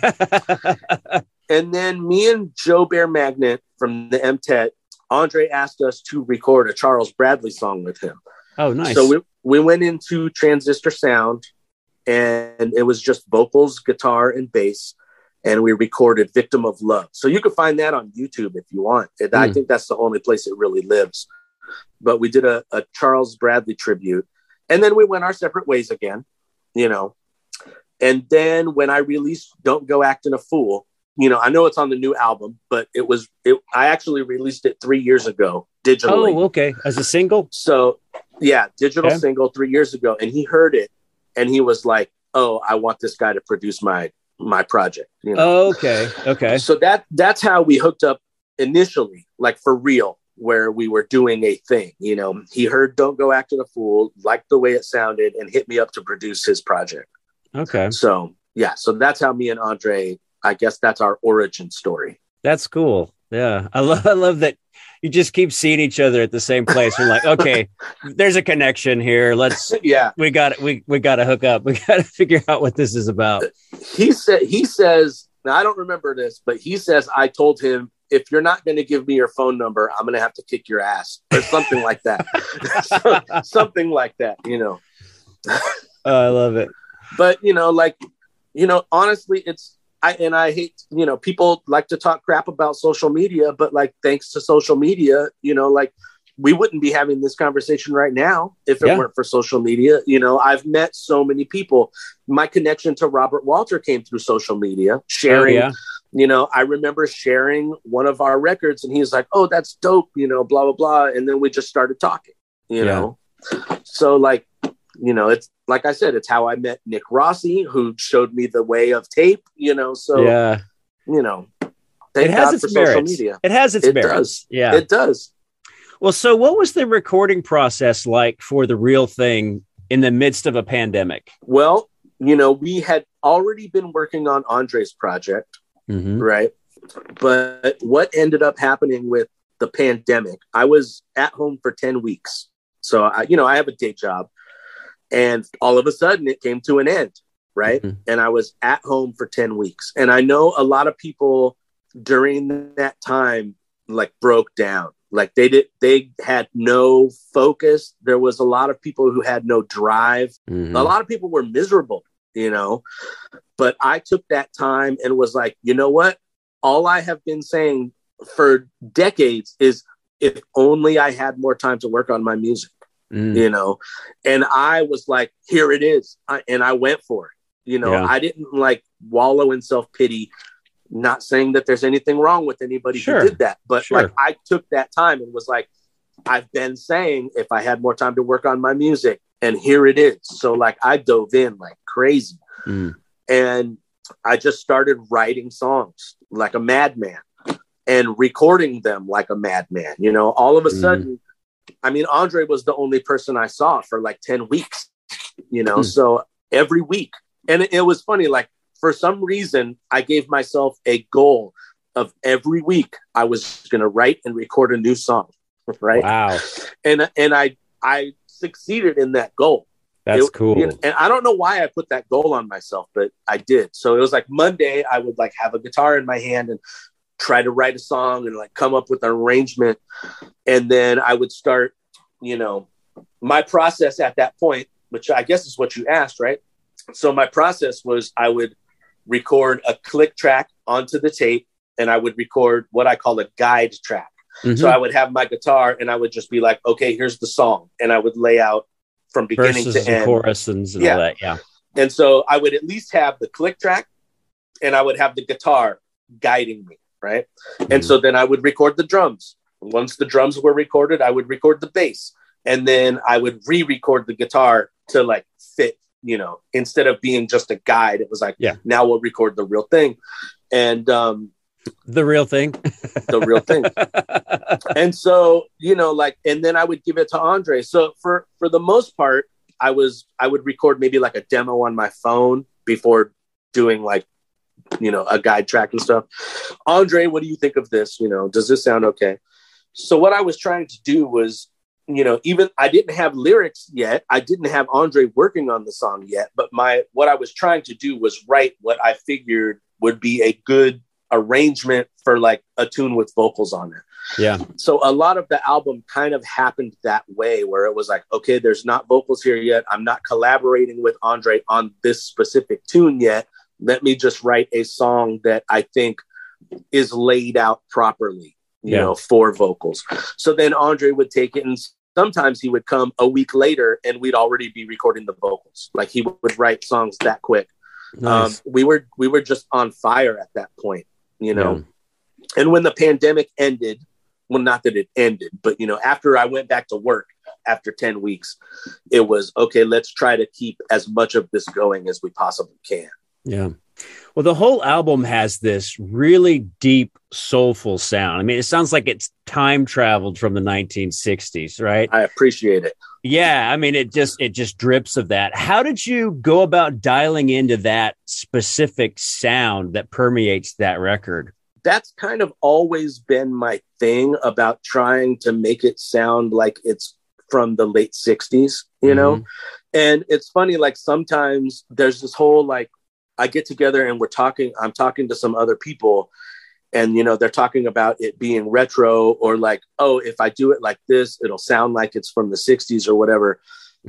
Speaker 2: And then me and Joe Bear Magnet from the MTET, Andre asked us to record a Charles Bradley song with him.
Speaker 1: Oh, nice.
Speaker 2: So we went into Transistor Sound, and it was just vocals, guitar, and bass. And we recorded Victim of Love. So you can find that on YouTube if you want. I think that's the only place it really lives. But we did a Charles Bradley tribute. And then we went our separate ways again, you know. And then when I released Don't Go Acting a Fool, you know, I know it's on the new album, but I actually released it 3 years ago digitally.
Speaker 1: Oh, okay. As a single?
Speaker 2: So, yeah, digital single 3 years ago. And he heard it and he was like, oh, I want this guy to produce my project. You know?
Speaker 1: Oh, okay.
Speaker 2: So that's how we hooked up initially, like for real, where we were doing a thing. You know, he heard Don't Go Acting a Fool, liked the way it sounded, and hit me up to produce his project.
Speaker 1: Okay.
Speaker 2: So, yeah. So that's how me and Andre, I guess that's our origin story.
Speaker 1: That's cool. Yeah. I love that you just keep seeing each other at the same place. We're like, okay, there's a connection here. We got to hook up. We got to figure out what this is about.
Speaker 2: He says, now I don't remember this, but he says, I told him, if you're not going to give me your phone number, I'm going to have to kick your ass or something like that. Something like that, you know.
Speaker 1: I love it.
Speaker 2: But, you know, like, you know, honestly, I hate, you know, people like to talk crap about social media, but like, thanks to social media, you know, like we wouldn't be having this conversation right now if it weren't for social media. You know, I've met so many people. My connection to Robert Walter came through social media, sharing, you know, I remember sharing one of our records and he's like, oh, that's dope, you know, blah, blah, blah. And then we just started talking, you know? So like, you know, it's like I said, it's how I met Nick Rossi, who showed me the way of tape, you know, so, you know,
Speaker 1: it has its merits. It has its merits.
Speaker 2: Yeah, it does.
Speaker 1: Well, so what was the recording process like for The Real Thing in the midst of a pandemic?
Speaker 2: Well, you know, we had already been working on Andre's project, right? But what ended up happening with the pandemic, I was at home for 10 weeks. So, I have a day job. And all of a sudden it came to an end. Right. Mm-hmm. And I was at home for 10 weeks. And I know a lot of people during that time, like, broke down. Like, they had no focus. There was a lot of people who had no drive. Mm-hmm. A lot of people were miserable, you know, but I took that time and was like, you know what? All I have been saying for decades is, if only I had more time to work on my music, you know? And I was like, here it is. And I went for it. You know, I didn't like wallow in self-pity, not saying that there's anything wrong with anybody who did that. But like, I took that time and was like, I've been saying if I had more time to work on my music, and here it is. So like, I dove in like crazy. And I just started writing songs like a madman and recording them like a madman. You know, all of a sudden, I mean, Andre was the only person I saw for like 10 weeks, you know, so every week. And it was funny, like, for some reason, I gave myself a goal of every week I was going to write and record a new song, right?
Speaker 1: Wow.
Speaker 2: And I succeeded in that goal.
Speaker 1: That's cool.
Speaker 2: You know, and I don't know why I put that goal on myself, but I did. So it was like Monday, I would like have a guitar in my hand and try to write a song and like come up with an arrangement. And then I would start, you know, my process at that point, which I guess is what you asked, right? So my process was I would record a click track onto the tape, and I would record what I call a guide track. So I would have my guitar and I would just be like, okay, here's the song. And I would lay out from beginning
Speaker 1: verses
Speaker 2: to end.
Speaker 1: Choruses and all that. Yeah.
Speaker 2: And so I would at least have the click track, and I would have the guitar guiding me. Right. And so then I would record the drums. Once the drums were recorded, I would record the bass, and then I would re-record the guitar to like fit. You know, instead of being just a guide, it was like, now we'll record the real thing. And
Speaker 1: the real thing.
Speaker 2: The real thing. And so, you know, like, and then I would give it to Andre. So for the most part, I would record maybe like a demo on my phone before doing like, you know, a guide track and stuff. Andre, what do you think of this? You know, does this sound okay? So what I was trying to do was, you know, even I didn't have lyrics yet. I didn't have Andre working on the song yet, but what I was trying to do was write what I figured would be a good arrangement for like a tune with vocals on it.
Speaker 1: Yeah.
Speaker 2: So a lot of the album kind of happened that way, where it was like, okay, there's not vocals here yet. I'm not collaborating with Andre on this specific tune yet. Let me just write a song that I think is laid out properly, you know, for vocals. So then Andre would take it, and sometimes he would come a week later and we'd already be recording the vocals. Like, he would write songs that quick. Nice. We were just on fire at that point, you know. And when the pandemic ended, well, not that it ended, but, you know, after I went back to work after 10 weeks, it was, okay, let's try to keep as much of this going as we possibly can.
Speaker 1: Yeah. Well, the whole album has this really deep, soulful sound. I mean, it sounds like it's time traveled from the 1960s, right?
Speaker 2: I appreciate it.
Speaker 1: Yeah. I mean, it just drips of that. How did you go about dialing into that specific sound that permeates that record?
Speaker 2: That's kind of always been my thing about trying to make it sound like it's from the late 60s, you know? And it's funny, like, sometimes there's this whole, like, I get together and I'm talking to some other people, and, you know, they're talking about it being retro, or like, oh, if I do it like this, it'll sound like it's from the 60s or whatever.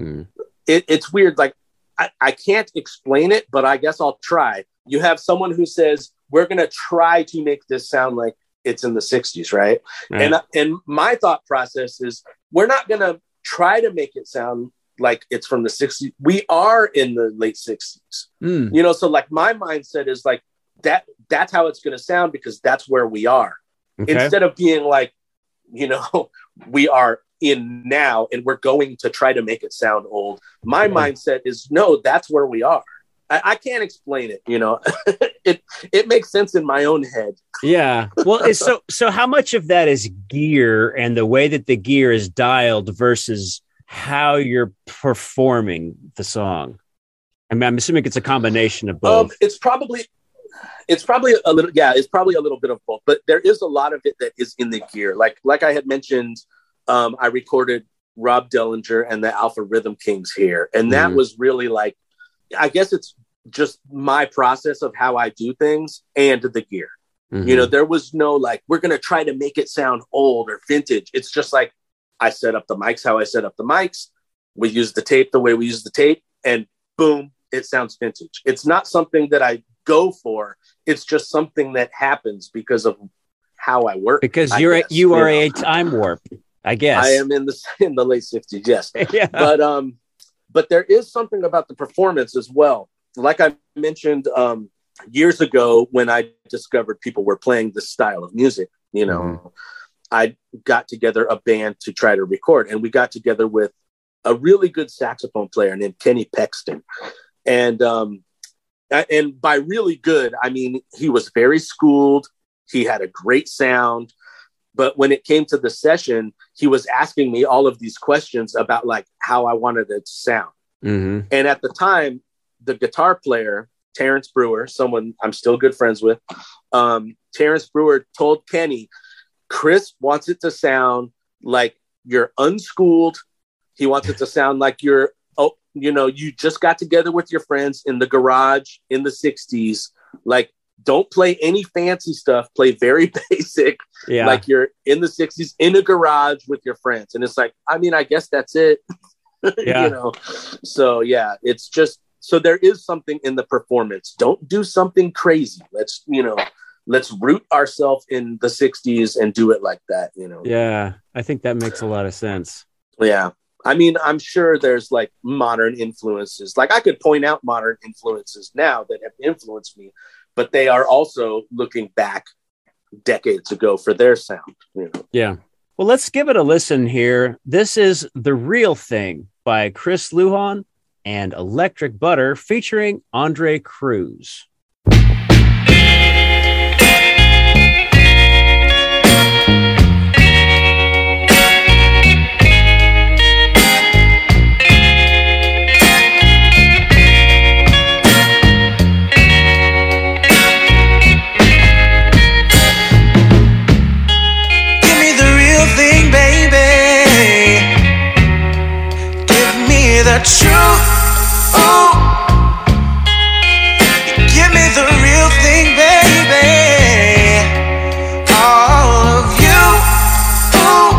Speaker 2: It's weird. Like, I can't explain it, but I guess I'll try. You have someone who says, we're going to try to make this sound like it's in the 60s, right? And my thought process is, we're not going to try to make it sound like it's from the 60s. We are in the late 60s. You know, so like, my mindset is like, that's how it's going to sound, because that's where we are. Instead of being like, you know, we are in now and we're going to try to make it sound old. My mindset is, no, that's where we are. I can't explain it, you know. It makes sense in my own head.
Speaker 1: Yeah. Well, so how much of that is gear and the way that the gear is dialed versus how you're performing the song? I mean, I'm assuming it's a combination of both. It's probably
Speaker 2: a little, it's probably a little bit of both, but there is a lot of it that is in the gear. Like I had mentioned, I recorded Rob Dellinger and the Alpha Rhythm Kings here. And that was really like, I guess it's just my process of how I do things and the gear. You know, there was no like, we're going to try to make it sound old or vintage. It's just like, I set up the mics how I set up the mics. We use the tape the way we use the tape, and boom, it sounds vintage. It's not something that I go for. It's just something that happens because of how I work.
Speaker 1: Because you are a time warp, I guess.
Speaker 2: I am in the late 60s, yes.
Speaker 1: Yeah.
Speaker 2: But there is something about the performance as well. Like I mentioned years ago, when I discovered people were playing this style of music, you know, I got together a band to try to record, and we got together with a really good saxophone player named Kenny Pexton. And by really good, I mean, he was very schooled. He had a great sound. But when it came to the session, he was asking me all of these questions about like how I wanted it to sound. And at the time, the guitar player, Terrence Brewer, someone I'm still good friends with, Terrence Brewer told Kenny, Chris wants it to sound like you're unschooled. He wants it to sound like you're, you just got together with your friends in the garage in the 60s. Like, don't play any fancy stuff. Play very basic, like you're in the 60s in a garage with your friends. And it's like, I mean, I guess that's it. So yeah, it's just, so there is something in the performance. Don't do something crazy. Let's root ourselves in the 60s and do it like that,
Speaker 1: Yeah, I think that makes a lot of sense.
Speaker 2: Yeah. I mean, I'm sure there's like modern influences. Like I could point out modern influences now that have influenced me, but they are also looking back decades ago for their sound.
Speaker 1: Yeah. Well, let's give it a listen here. This is The Real Thing by Chris Lujan and Electric Butter featuring Andre Cruz.
Speaker 3: Truth. Oh, give me the real thing, baby. All of you. Ooh,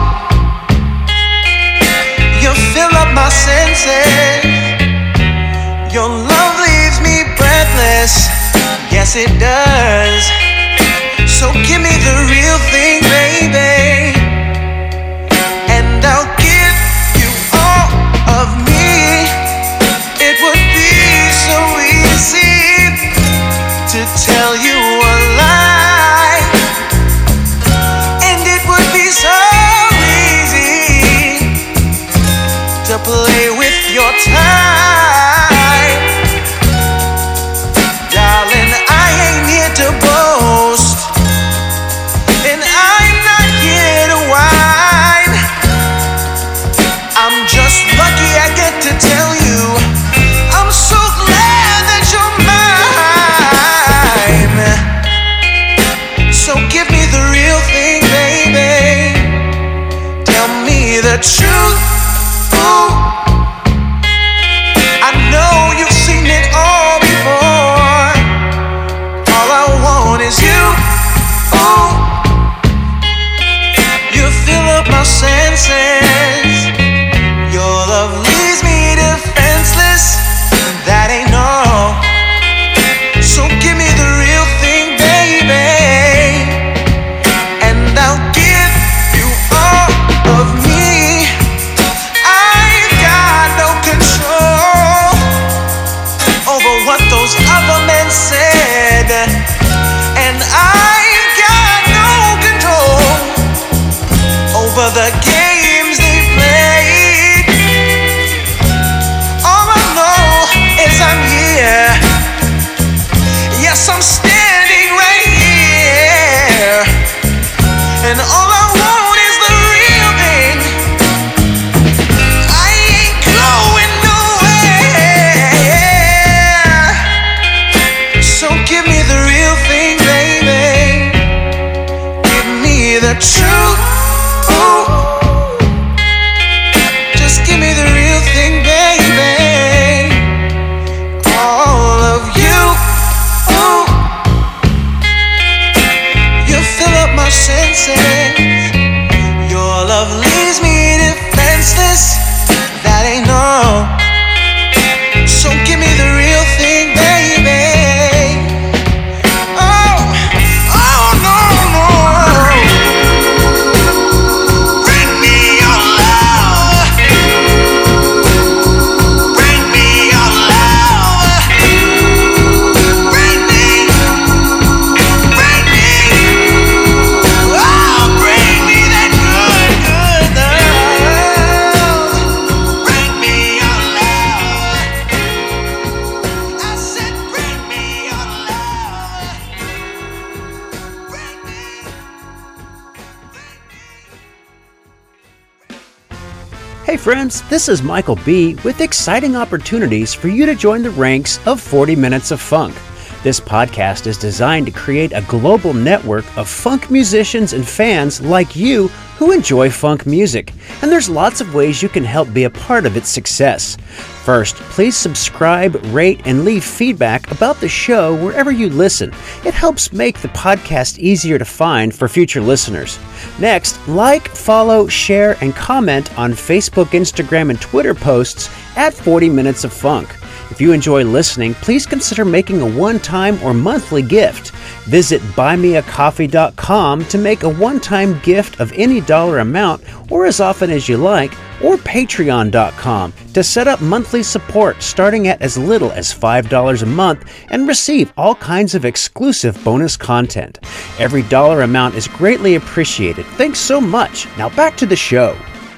Speaker 3: you fill up my senses. Your love leaves me breathless. Yes, it does. So give me the real thing, baby, and I'll give you all of me. To tell you a lie, and it would be so easy to play with your time. Darling, I ain't here to boast, and I'm not here to whine. I'm just lucky I get to tell you I'm so glad that you're mine. So give me the real thing, baby. Tell me the truth. Ooh, I know you've seen it all before. All I want is you. Ooh, you fill up my senses. Your love leaves me defenseless. That ain't no. So give me the real thing, baby, and I'll give you all of me. I've got no control over what those other men said, and I've got no control over the games they played. All I know is I'm here. Yes, I'm standing right here, and all I want is the real thing. I ain't going nowhere. So give me the real thing, baby. Give me the truth. Ooh.
Speaker 1: Hey friends, this is Michael B. with exciting opportunities for you to join the ranks of 40 Minutes of Funk. This podcast is designed to create a global network of funk musicians and fans like you who enjoy funk music, and there's lots of ways you can help be a part of its success. First, please subscribe, rate, and leave feedback about the show wherever you listen. It helps make the podcast easier to find for future listeners. Next, like, follow, share, and comment on Facebook, Instagram, and Twitter posts at 40 Minutes of Funk. If you enjoy listening, please consider making a one-time or monthly gift. Visit buymeacoffee.com to make a one-time gift of any dollar amount or as often as you like, or patreon.com to set up monthly support starting at as little as $5 a month and receive all kinds of exclusive bonus content. Every dollar amount is greatly appreciated. Thanks so much. Now back to the show.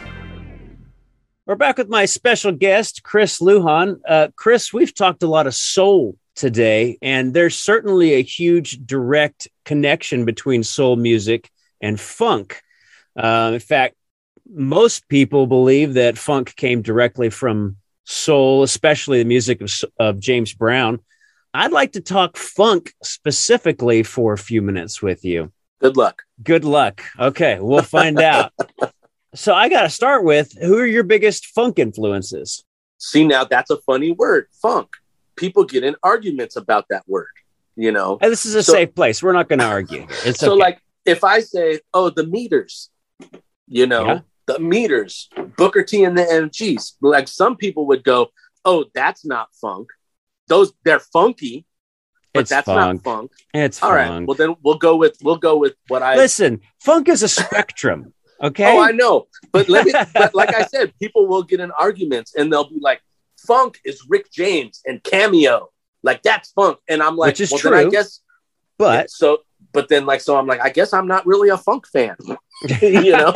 Speaker 1: We're back with my special guest, Chris Lujan. Chris, we've talked a lot of soul today, and there's certainly a huge direct connection between soul music and funk. In fact, most people believe that funk came directly from soul, especially the music of James Brown. I'd like to talk funk specifically for a few minutes with you.
Speaker 2: Good luck.
Speaker 1: Good luck. Okay, we'll find out. So I got to start with, who are your biggest funk influences?
Speaker 2: See, now that's a funny word, funk. People get in arguments about that word, you know.
Speaker 1: And this is a safe place. We're not going to argue. It's
Speaker 2: so
Speaker 1: okay.
Speaker 2: Like, if I say, oh, the Meters, you know, the Meters, Booker T and the MGs, like some people would go, oh, that's not funk. They're funky, but that's not funk.
Speaker 1: It's
Speaker 2: all
Speaker 1: funk.
Speaker 2: Right. Well, then we'll go with what I
Speaker 1: listen. Funk is a spectrum. Okay.
Speaker 2: Oh, I know. But but like I said, people will get in arguments and they'll be like, funk is Rick James and Cameo. Like, that's funk. And I'm like,
Speaker 1: which is
Speaker 2: well,
Speaker 1: true.
Speaker 2: then I guess.
Speaker 1: But
Speaker 2: I'm like, I guess I'm not really a funk fan, you know?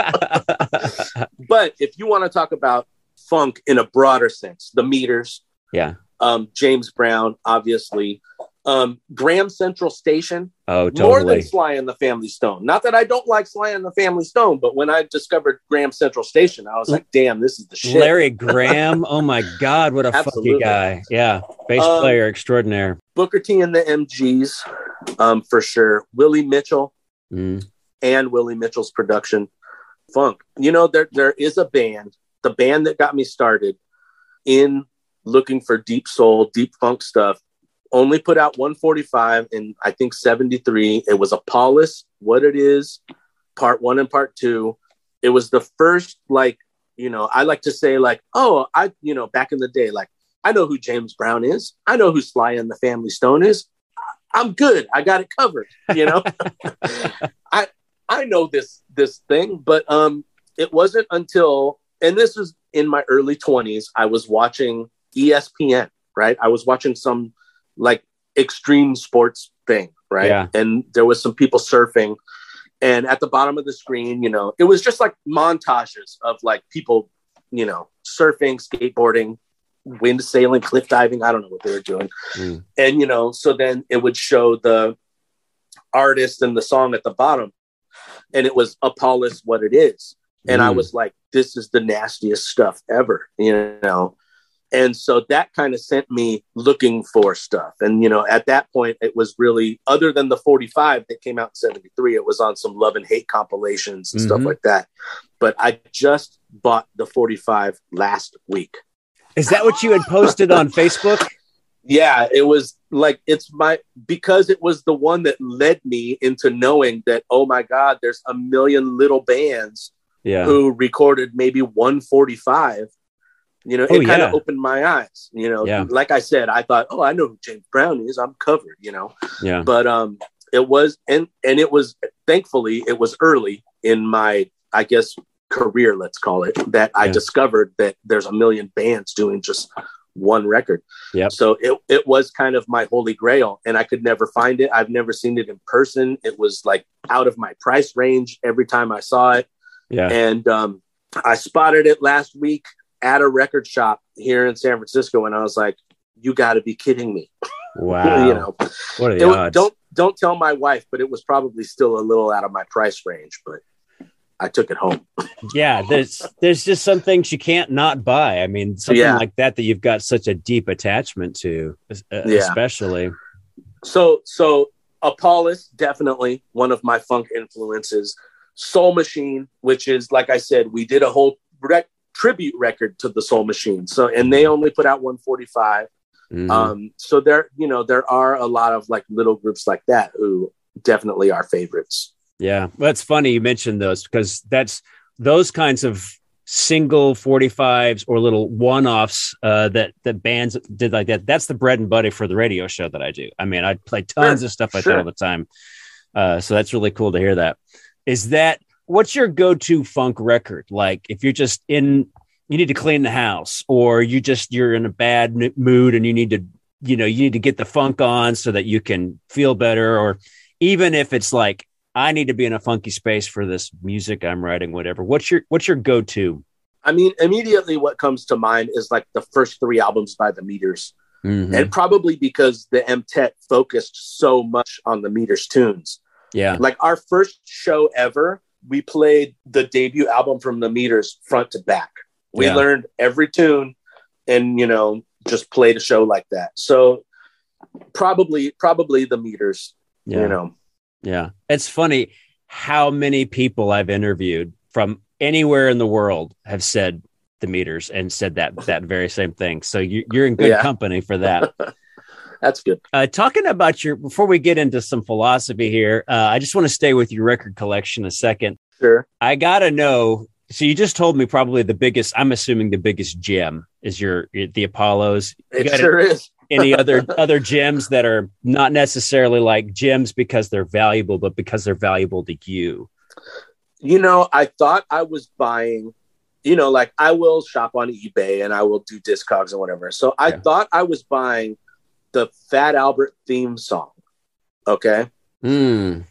Speaker 2: But if you want to talk about funk in a broader sense, the Meters, James Brown, obviously, Graham Central Station, more than Sly and the Family Stone. Not that I don't like Sly and the Family Stone, but when I discovered Graham Central Station, I was like, damn, this is the shit.
Speaker 1: Larry Graham, oh my God, what a funky guy. Yeah, bass player extraordinaire.
Speaker 2: Booker T and the MGs, for sure. Willie Mitchell and Willie Mitchell's production. Funk. You know, there is a band, the band that got me started in looking for deep soul, deep funk stuff, only put out 145 in, I think, 73. It was Apollos, What It Is, part 1 and part 2. It was the first, like, you know, I like to say, like, oh, back in the day, like, I know who James Brown is. I know who Sly and the Family Stone is. I'm good. I got it covered, you know? I know this thing, but it wasn't until, and this was in my early 20s, I was watching ESPN, right? I was watching some like extreme sports thing, right? Yeah. And there was some people surfing, and at the bottom of the screen, you know, it was just like montages of like people, you know, surfing, skateboarding, wind sailing, cliff diving. I don't know what they were doing. And, you know, so then it would show the artist and the song at the bottom, and it was Apollos, What It Is. And I was like, this is the nastiest stuff ever, you know? And so that kind of sent me looking for stuff. And, you know, at that point, it was really, other than the 45 that came out in 73, it was on some Love and Hate compilations and stuff like that. But I just bought the 45 last week.
Speaker 1: Is that what you had posted on Facebook?
Speaker 2: Yeah, it was like, because it was the one that led me into knowing that, oh my God, there's a million little bands who recorded maybe 145. You know, it kind of opened my eyes, you know, like I said, I thought, oh, I know who James Brown is. I'm covered, you know, but it was, and it was, thankfully, it was early in my, I guess, career, let's call it, that I discovered that there's a million bands doing just one record. So it was kind of my holy grail, and I could never find it. I've never seen it in person. It was like out of my price range every time I saw it. And I spotted it last week at a record shop here in San Francisco, and I was like, you got to be kidding me.
Speaker 1: Wow.
Speaker 2: You know,
Speaker 1: what are the odds?
Speaker 2: Don't tell my wife, but it was probably still a little out of my price range, but I took it home.
Speaker 1: Yeah, there's just some things you can't not buy. I mean, something like that you've got such a deep attachment to, especially.
Speaker 2: So Apollos, definitely one of my funk influences. Soul Machine, which is, like I said, we did a whole tribute record to the Soul Machine. So, and they only put out 145. So there are a lot of like little groups like that who definitely are favorites.
Speaker 1: Yeah. Well, it's funny you mentioned those, because that's those kinds of single 45s or little one-offs that bands did like that. That's the bread and butter for the radio show that I do. I mean, I play tons of stuff like that all the time. So that's really cool to hear that. What's your go-to funk record? Like if you're just you need to clean the house, or you're in a bad mood and you need to get the funk on so that you can feel better. Or even if it's like, I need to be in a funky space for this music I'm writing, whatever. What's your go-to?
Speaker 2: I mean, immediately what comes to mind is like the first 3 albums by the Meters. And probably because the MTET focused so much on the Meters tunes.
Speaker 1: Yeah.
Speaker 2: Like our first show ever, we played the debut album from the Meters front to back. We learned every tune and, just played a show like that. So probably the Meters,
Speaker 1: Yeah. It's funny how many people I've interviewed from anywhere in the world have said the Meters and said that very same thing. So you're in good company for that.
Speaker 2: That's good.
Speaker 1: Talking about before we get into some philosophy here, I just want to stay with your record collection a second.
Speaker 2: Sure.
Speaker 1: I got to know. So you just told me probably I'm assuming the biggest gem is the Apollos.
Speaker 2: It sure is.
Speaker 1: Any other gems that are not necessarily like gems because they're valuable, but because they're valuable to you?
Speaker 2: I thought I was buying, like I will shop on eBay and I will do Discogs and whatever. So I thought I was buying the Fat Albert theme song. Okay. And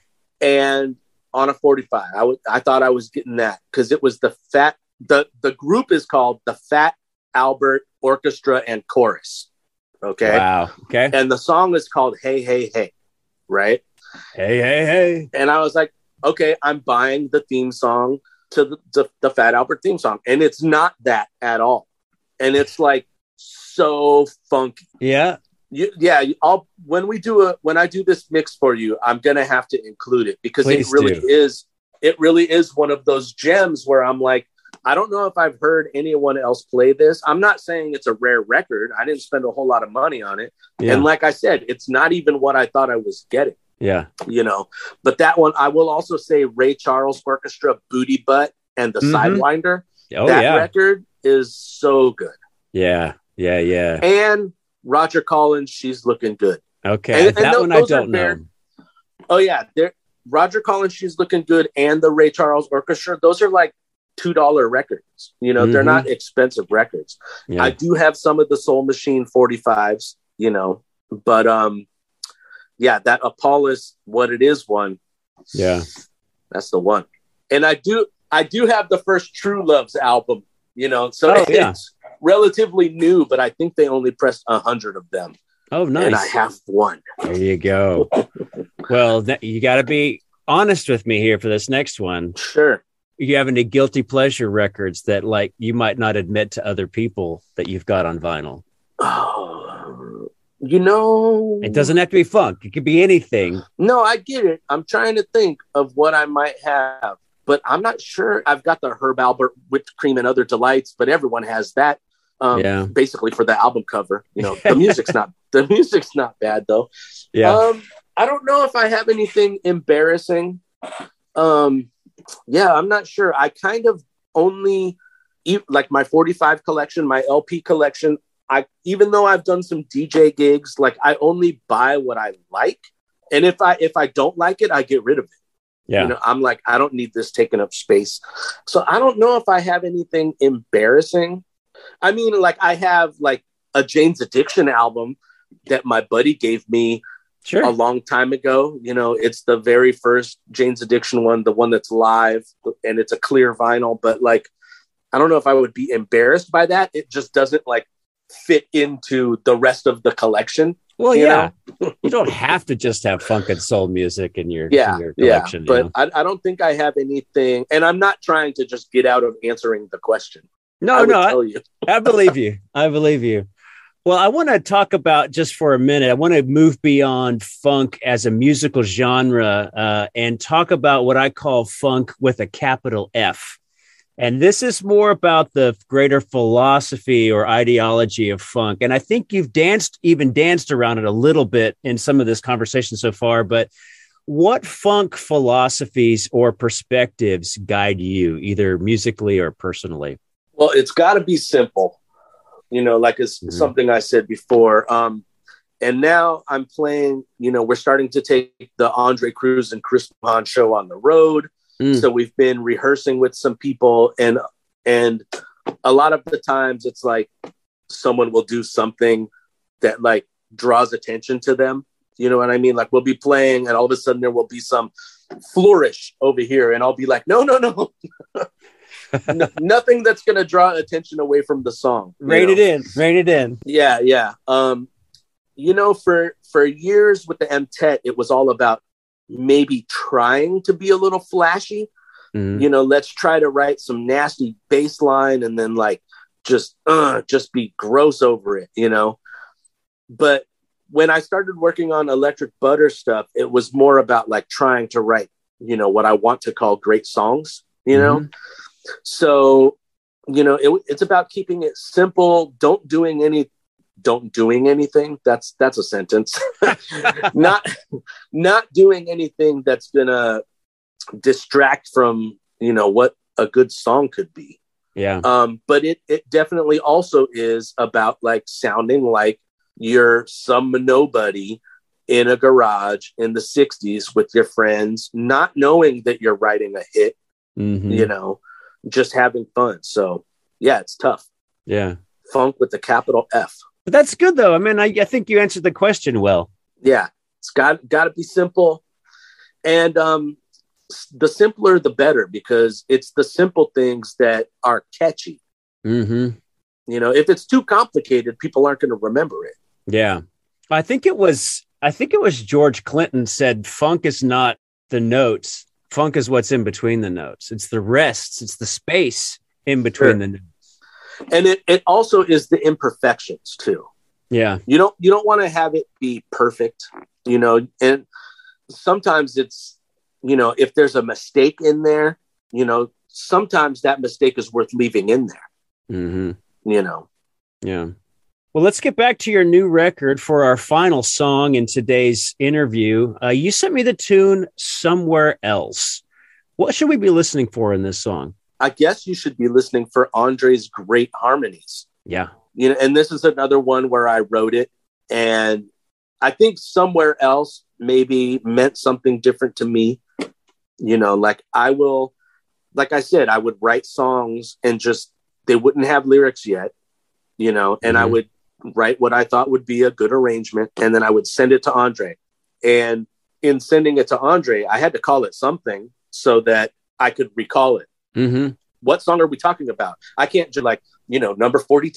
Speaker 2: on a 45, I thought I was getting that because it was the group is called the Fat Albert Orchestra and Chorus. Okay.
Speaker 1: Wow. Okay.
Speaker 2: And the song is called Hey, Hey, Hey. Right.
Speaker 1: Hey, hey, hey.
Speaker 2: And I was like, okay, I'm buying the theme song to the Fat Albert theme song. And it's not that at all. And it's like so funky.
Speaker 1: Yeah.
Speaker 2: When I do this mix for you, I'm going to have to include it because it really is one of those gems where I'm like, I don't know if I've heard anyone else play this. I'm not saying it's a rare record. I didn't spend a whole lot of money on it. Yeah. And like I said, it's not even what I thought I was getting.
Speaker 1: Yeah.
Speaker 2: But that one, I will also say Ray Charles Orchestra, Booty Butt and the Sidewinder. That record is so good.
Speaker 1: Yeah. Yeah. Yeah.
Speaker 2: And Roger Collins, She's Looking Good.
Speaker 1: Okay. And that one I don't know.
Speaker 2: Oh yeah. Roger Collins, She's Looking Good and the Ray Charles Orchestra. Those are like $2 records. They're not expensive records. Yeah. I do have some of the Soul Machine 45s, but that Apollos, What It Is one.
Speaker 1: Yeah.
Speaker 2: That's the one. And I do have the first True Loves album, so it's relatively new, but I think they only pressed 100 of them.
Speaker 1: Oh, nice.
Speaker 2: And I have one.
Speaker 1: There you go. Well, you got to be honest with me here for this next one.
Speaker 2: Sure.
Speaker 1: You have any guilty pleasure records that like you might not admit to other people that you've got on vinyl?
Speaker 2: Oh,
Speaker 1: it doesn't have to be funk. It could be anything.
Speaker 2: No, I get it. I'm trying to think of what I might have, but I'm not sure. I've got the Herb Albert Whipped Cream and Other Delights, but everyone has that. Basically for the album cover. The music's not bad though.
Speaker 1: Yeah.
Speaker 2: I don't know if I have anything embarrassing. I'm not sure. I kind of only like my 45 collection, my LP collection. Even though I've done some DJ gigs, like I only buy what I like. And if I don't like it, I get rid of it.
Speaker 1: Yeah.
Speaker 2: I'm like, I don't need this taking up space. So I don't know if I have anything embarrassing. I mean, like I have like a Jane's Addiction album that my buddy gave me a long time ago. It's the very first Jane's Addiction one, the one that's live, and it's a clear vinyl. But like, I don't know if I would be embarrassed by that. It just doesn't like fit into the rest of the collection.
Speaker 1: Well, yeah, you don't have to just have funk and soul music in your collection.
Speaker 2: But I don't think I have anything, and I'm not trying to just get out of answering the question.
Speaker 1: I believe you. I believe you. Well, I want to talk about just for a minute. I want to move beyond funk as a musical genre and talk about what I call funk with a capital F. And this is more about the greater philosophy or ideology of funk. And I think you've danced around it a little bit in some of this conversation so far. But what funk philosophies or perspectives guide you, either musically or personally?
Speaker 2: Well, it's got to be simple. Like it's something I said before. And now I'm playing, we're starting to take the Andre Cruz and Chris Lujan show on the road. So we've been rehearsing with some people, and a lot of the times it's like someone will do something that like draws attention to them. You know what I mean? Like we'll be playing and all of a sudden there will be some flourish over here. And I'll be like, no. Nothing that's going to draw attention away from the song.
Speaker 1: Rein it in.
Speaker 2: Yeah. For years with the MTET, it was all about maybe trying to be a little flashy. Let's try to write some nasty bass line and then like just be gross over it, But when I started working on Electric Butter stuff, it was more about like trying to write, what I want to call great songs, So, it's about keeping it simple. Don't doing anything. That's a sentence. not doing anything that's gonna distract from, what a good song could be.
Speaker 1: Yeah.
Speaker 2: But it definitely also is about like sounding like you're some nobody in a garage in the 60s with your friends, not knowing that you're writing a hit, just having fun. So yeah, it's tough.
Speaker 1: Yeah.
Speaker 2: Funk with the capital F.
Speaker 1: But that's good though. I mean, I think you answered the question well.
Speaker 2: Yeah. It's got to be simple. And the simpler, the better, because it's the simple things that are catchy. If it's too complicated, people aren't going to remember it.
Speaker 1: Yeah. I think it was George Clinton said, funk is not the notes. Funk is what's in between the notes. It's the rests. It's the space in between the notes.
Speaker 2: And it also is the imperfections too.
Speaker 1: Yeah.
Speaker 2: You don't want to have it be perfect, and sometimes it's, if there's a mistake in there, sometimes that mistake is worth leaving in there,
Speaker 1: Yeah. Well, let's get back to your new record for our final song in today's interview. You sent me the tune Somewhere Else. What should we be listening for in this song?
Speaker 2: I guess you should be listening for Andre's great harmonies.
Speaker 1: Yeah.
Speaker 2: And this is another one where I wrote it. And I think Somewhere Else maybe meant something different to me. Like I said, I would write songs and they wouldn't have lyrics yet, and I would write what I thought would be a good arrangement. And then I would send it to Andre. And in sending it to Andre, I had to call it something so that I could recall it. What song are we talking about? I can't just like, number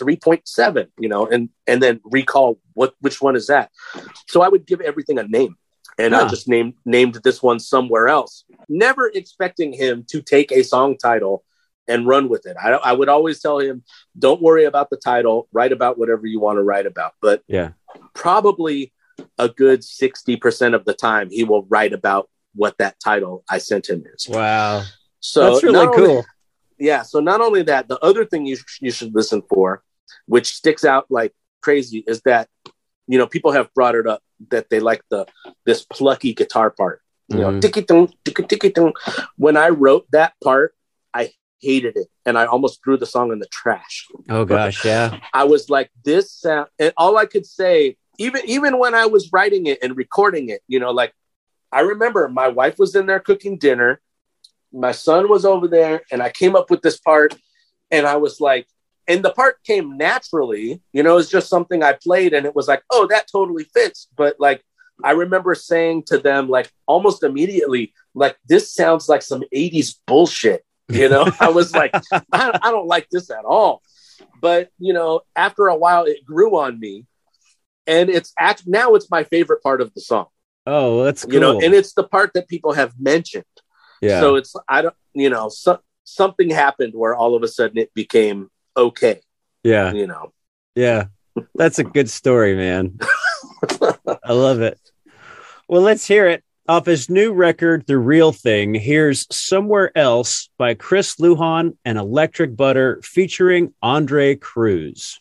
Speaker 2: 43.7, and then recall which one is that. So I would give everything a name. And I just named this one Somewhere Else, never expecting him to take a song title and run with it. I would always tell him, don't worry about the title, write about whatever you want to write about. But probably a good 60% of the time he will write about what that title I sent him is.
Speaker 1: Wow.
Speaker 2: So
Speaker 1: that's really cool.
Speaker 2: So not only that, the other thing you should listen for, which sticks out like crazy, is that, people have brought it up that they like this plucky guitar part. Ticky-tung, ticky-tung. When I wrote that part, I hated it. And I almost threw the song in the trash.
Speaker 1: Oh gosh. Yeah.
Speaker 2: I was like, this sound, and all I could say, even when I was writing it and recording it, like I remember my wife was in there cooking dinner. My son was over there and I came up with this part and I was like, and the part came naturally, it's just something I played and it was like, oh, that totally fits. But like, I remember saying to them, like almost immediately, like, this sounds like some 80s bullshit. I was like, I don't like this at all. But, after a while it grew on me. And it's actually now it's my favorite part of the song.
Speaker 1: Oh, that's cool.
Speaker 2: You know, and it's the part that people have mentioned.
Speaker 1: Yeah.
Speaker 2: So it's, I don't, you know, something happened where all of a sudden it became okay.
Speaker 1: Yeah.
Speaker 2: You know.
Speaker 1: Yeah. That's a good story, man. I love it. Well, let's hear it. Off his new record, The Real Thing, here's Somewhere Else by Chris Lujan and Electric Butter featuring Andre Cruz.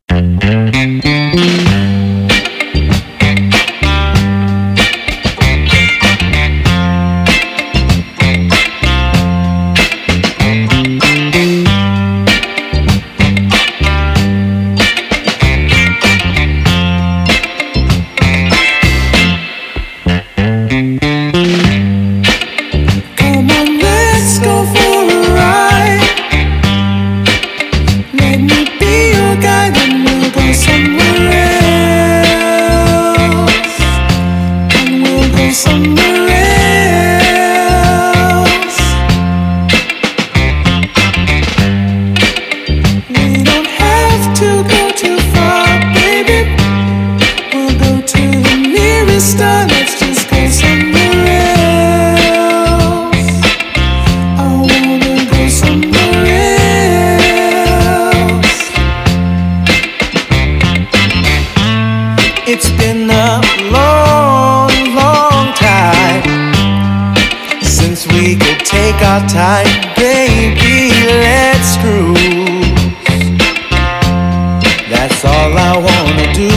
Speaker 3: Time, baby, let's cruise. That's all I wanna do.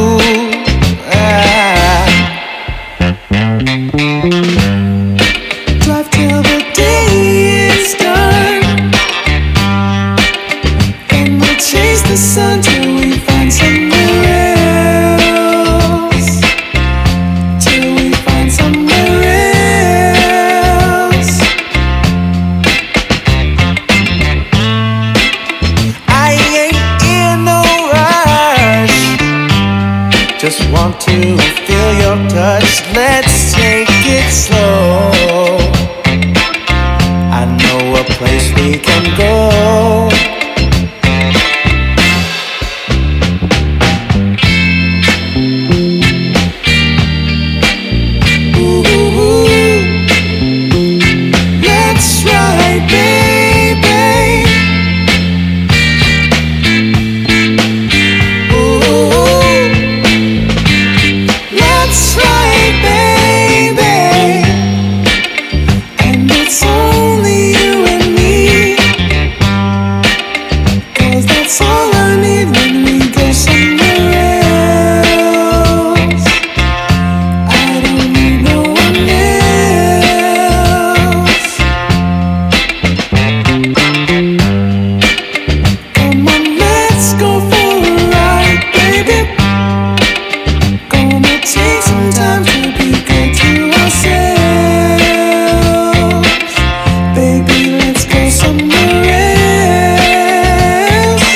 Speaker 3: Drive till the day is done, and we'll chase the sun till we find somewhere else. Till we find somewhere else. Just want to feel your touch. Let's take it slow. I know a place we can go. Ooh, let's ride, baby. That's right, baby. And it's only you and me. 'Cause that's all I need when we go somewhere else. I don't need no one else. Come on, let's go for a ride, baby. Gonna take some time to be good to ourselves. Baby, let's go somewhere else.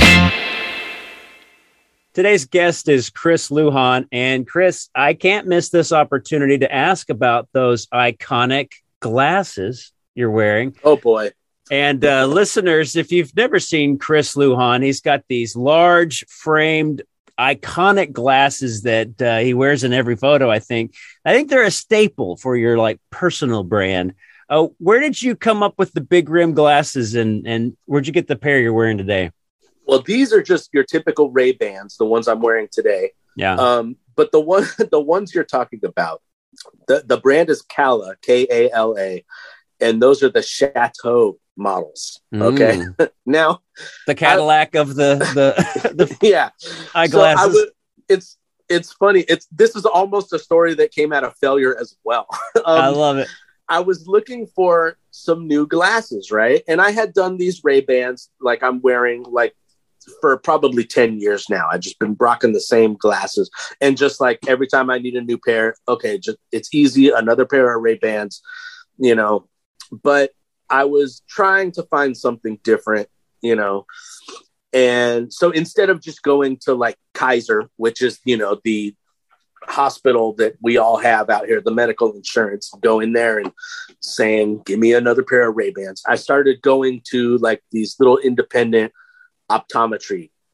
Speaker 1: Today's guest is Chris Lujan. And Chris, I can't miss this opportunity to ask about those iconic glasses you're wearing.
Speaker 2: Oh, boy.
Speaker 1: And listeners, if you've never seen Chris Lujan, he's got these large framed iconic glasses that he wears in every photo. I think they're a staple for your like personal brand. Where did you come up with the big rim glasses, and where'd you get the pair you're wearing today?
Speaker 2: Well, these are just your typical Ray-Bans, the ones I'm wearing today.
Speaker 1: Yeah.
Speaker 2: But the ones you're talking about, the brand is Kala, Kala, and those are the Chateau models. Okay. Now
Speaker 1: the Cadillac of the
Speaker 2: yeah
Speaker 1: eyeglasses.
Speaker 2: So it's funny. This is almost a story that came out of failure as well.
Speaker 1: I love it.
Speaker 2: I was looking for some new glasses, right? And I had done these Ray-Bans like I'm wearing like for probably 10 years now. I've just been rocking the same glasses. And just like every time I need a new pair, okay, just it's easy. Another pair of Ray-Bans, you know. But I was trying to find something different, you know. And so instead of just going to like Kaiser, which is, you know, the hospital that we all have out here, the medical insurance, go in there and saying, give me another pair of Ray-Bans. I started going to like these little independent optometry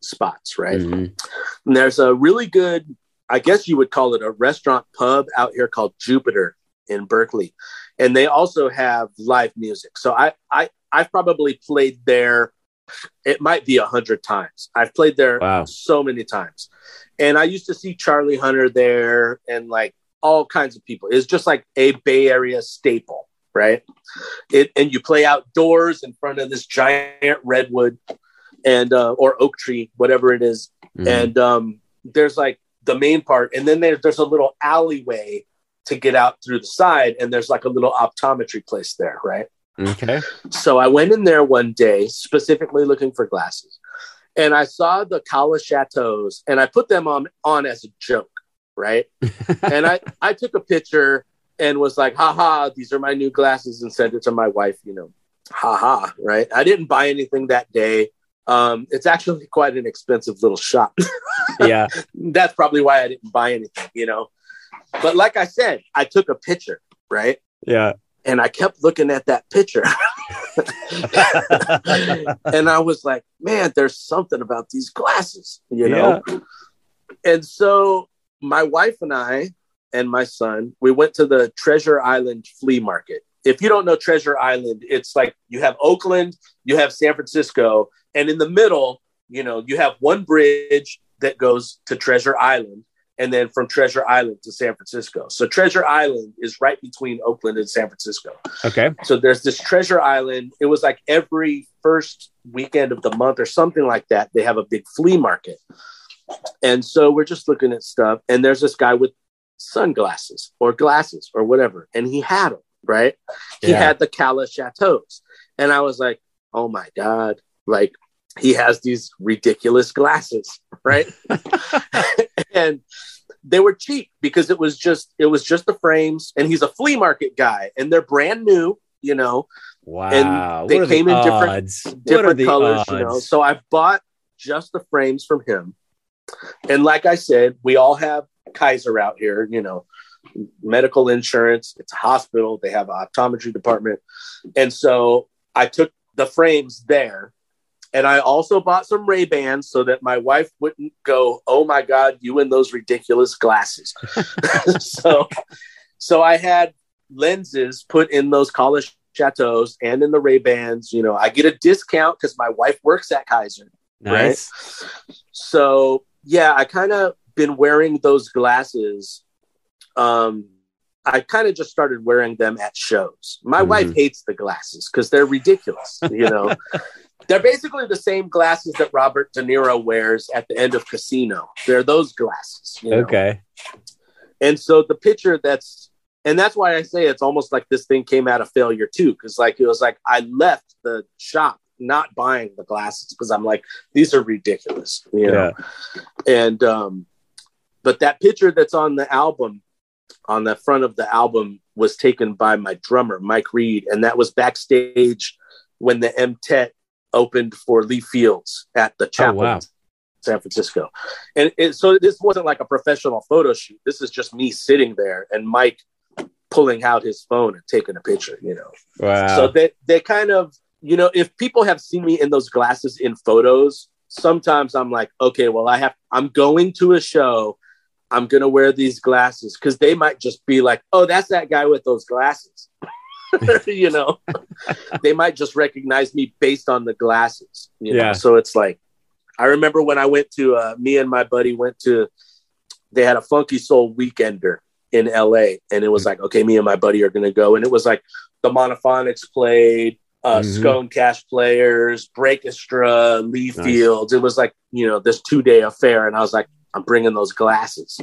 Speaker 2: spots, right? And there's a really good, I guess you would call it a restaurant pub out here called Jupiter in Berkeley. And they also have live music. So I've probably played there. It might be 100 times. I've played there so many times. And I used to see Charlie Hunter there and like all kinds of people. It's just like a Bay Area staple, right? And you play outdoors in front of this giant redwood and or oak tree, whatever it is. And there's like the main part. And then there's a little alleyway to get out through the side. And there's like a little optometry place there, right?
Speaker 1: Okay.
Speaker 2: So I went in there one day, specifically looking for glasses. And I saw the Kala Chateaus and I put them on as a joke, right? And I took a picture and was like, haha, these are my new glasses, and sent it to my wife, you know, haha, right? I didn't buy anything that day. It's actually quite an expensive little shop.
Speaker 1: Yeah.
Speaker 2: That's probably why I didn't buy anything, you know. But like I said, I took a picture, right?
Speaker 1: Yeah.
Speaker 2: And I kept looking at that picture. And I was like, man, there's something about these glasses, you know? Yeah. And so my wife and I and my son, we went to the Treasure Island flea market. If you don't know Treasure Island, it's like you have Oakland, you have San Francisco, and in the middle, you know, you have one bridge that goes to Treasure Island, and then from Treasure Island to San Francisco. So Treasure Island is right between Oakland and San Francisco.
Speaker 1: Okay.
Speaker 2: So there's this Treasure Island. It was like every first weekend of the month or something like that, they have a big flea market. And so we're just looking at stuff, and there's this guy with sunglasses or glasses or whatever, and he had them, right? He had the Kala Chateaus. And I was like, oh my God, like he has these ridiculous glasses, right? And they were cheap because it was just the frames, and he's a flea market guy, and they're brand new, you know.
Speaker 1: Wow.
Speaker 2: And they came in different colors, you know. So I bought just the frames from him. And like I said, we all have Kaiser out here, you know, medical insurance. It's a hospital. They have an optometry department. And so I took the frames there. And I also bought some Ray-Bans so that my wife wouldn't go, oh my God, you and those ridiculous glasses. So I had lenses put in those Kala Chateaus and in the Ray-Bans. You know, I get a discount because my wife works at Kaiser.
Speaker 1: Nice.
Speaker 2: Right? So yeah, I kind of been wearing those glasses. I kind of just started wearing them at shows. My wife hates the glasses because they're ridiculous, you know. They're basically the same glasses that Robert De Niro wears at the end of Casino. They're those glasses. You know?
Speaker 1: Okay.
Speaker 2: And so the picture that's why I say it's almost like this thing came out of failure too. Because like, it was like, I left the shop not buying the glasses because I'm like, these are ridiculous, you know? And, but that picture that's on the album, on the front of the album, was taken by my drummer, Mike Reed. And that was backstage when the M-Tet opened for Lee Fields at the Chapel in San Francisco. And so this wasn't like a professional photo shoot. This is just me sitting there and Mike pulling out his phone and taking a picture, you know.
Speaker 1: Wow.
Speaker 2: So they kind of, you know, if people have seen me in those glasses in photos, sometimes I'm like, okay, well, I'm going to a show. I'm going to wear these glasses, because they might just be like, oh, that's that guy with those glasses. You know, they might just recognize me based on the glasses. You know? So it's like, I remember when I went to, me and my buddy went to, they had a Funky Soul Weekender in LA. And it was like, okay, me and my buddy are going to go. And it was like the Monophonics played, Scone Cash Players, Breakestra, Lee Fields. It was like, you know, this 2-day affair. And I was like, I'm bringing those glasses.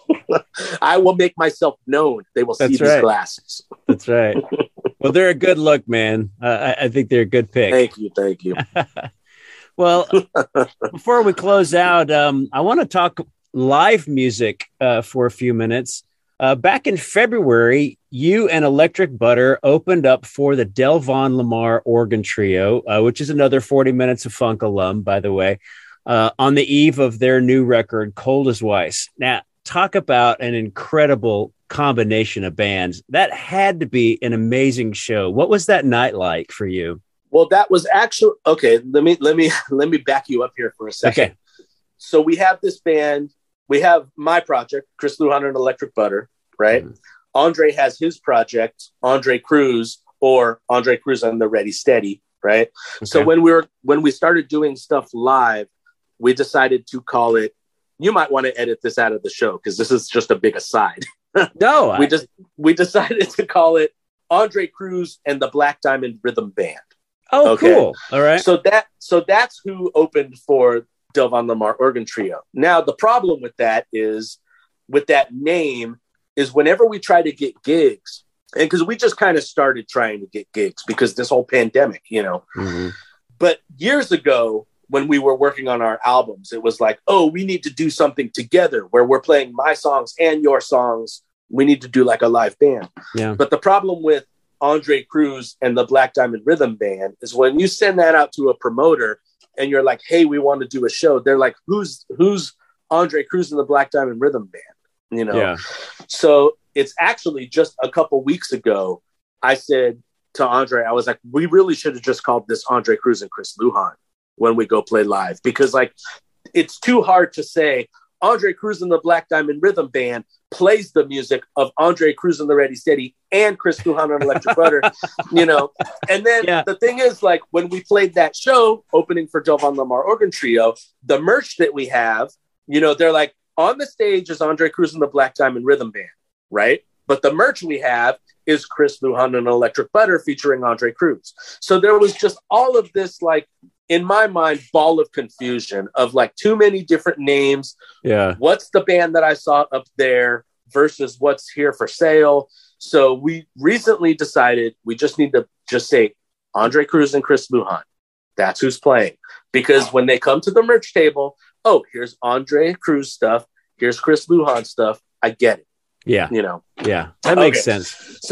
Speaker 2: I will make myself known. They will see these glasses. That's
Speaker 1: right. Well, they're a good look, man. I think they're a good pick.
Speaker 2: Thank you.
Speaker 1: Well, before we close out, I want to talk live music for a few minutes. Back in February, you and Electric Butter opened up for the Delvon Lamar Organ Trio, which is another 40 Minutes of Funk alum, by the way, on the eve of their new record, Cold as Weiss. Now, talk about an incredible combination of bands. That had to be an amazing show. What was that night like for you?
Speaker 2: Well, that was actually, okay, let me back you up here for a second.
Speaker 1: Okay.
Speaker 2: so we have this band. We have my project, Chris Lujan and Electric Butter, right? Mm-hmm. Andre has his project, Andre Cruz, or Andre Cruz and the Ready Steady, right? Okay. So when we started doing stuff live, we decided to call it. You might want to edit this out of the show because this is just a big aside.
Speaker 1: No,
Speaker 2: we decided to call it Andre Cruz and the Black Diamond Rhythm Band.
Speaker 1: Oh, okay. Cool. All right.
Speaker 2: So that's who opened for Delvon Lamar Organ Trio. Now, the problem with that is, with that name, is whenever we try to get gigs, and because we just kind of started trying to get gigs because this whole pandemic, Mm-hmm. But years ago, when we were working on our albums, it was like, oh, we need to do something together where we're playing my songs and your songs. We need to do like a live band. Yeah. But the problem with Andre Cruz and the Black Diamond Rhythm Band is when you send that out to a promoter and you're like, hey, we want to do a show. They're like, who's Andre Cruz and the Black Diamond Rhythm Band? Yeah. So it's actually just a couple weeks ago, I said to Andre, I was like, we really should have just called this Andre Cruz and Chris Lujan when we go play live, because like, it's too hard to say Andre Cruz and the Black Diamond Rhythm Band plays the music of Andre Cruz and the Ready Steady and Chris Lujan on Electric Butter, And then the thing is, like, when we played that show opening for Delvon Lamar Organ Trio, the merch that we have, they're like, on the stage is Andre Cruz and the Black Diamond Rhythm Band, right? But the merch we have is Chris Lujan and Electric Butter featuring Andre Cruz. So there was just all of this, like, in my mind, ball of confusion of like too many different names. Yeah. What's the band that I saw up there versus what's here for sale? So we recently decided we just need to just say Andre Cruz and Chris Lujan. That's who's playing. Because when they come to the merch table, oh, here's Andre Cruz stuff. Here's Chris Lujan stuff. I get it.
Speaker 1: Yeah. Yeah. That makes sense.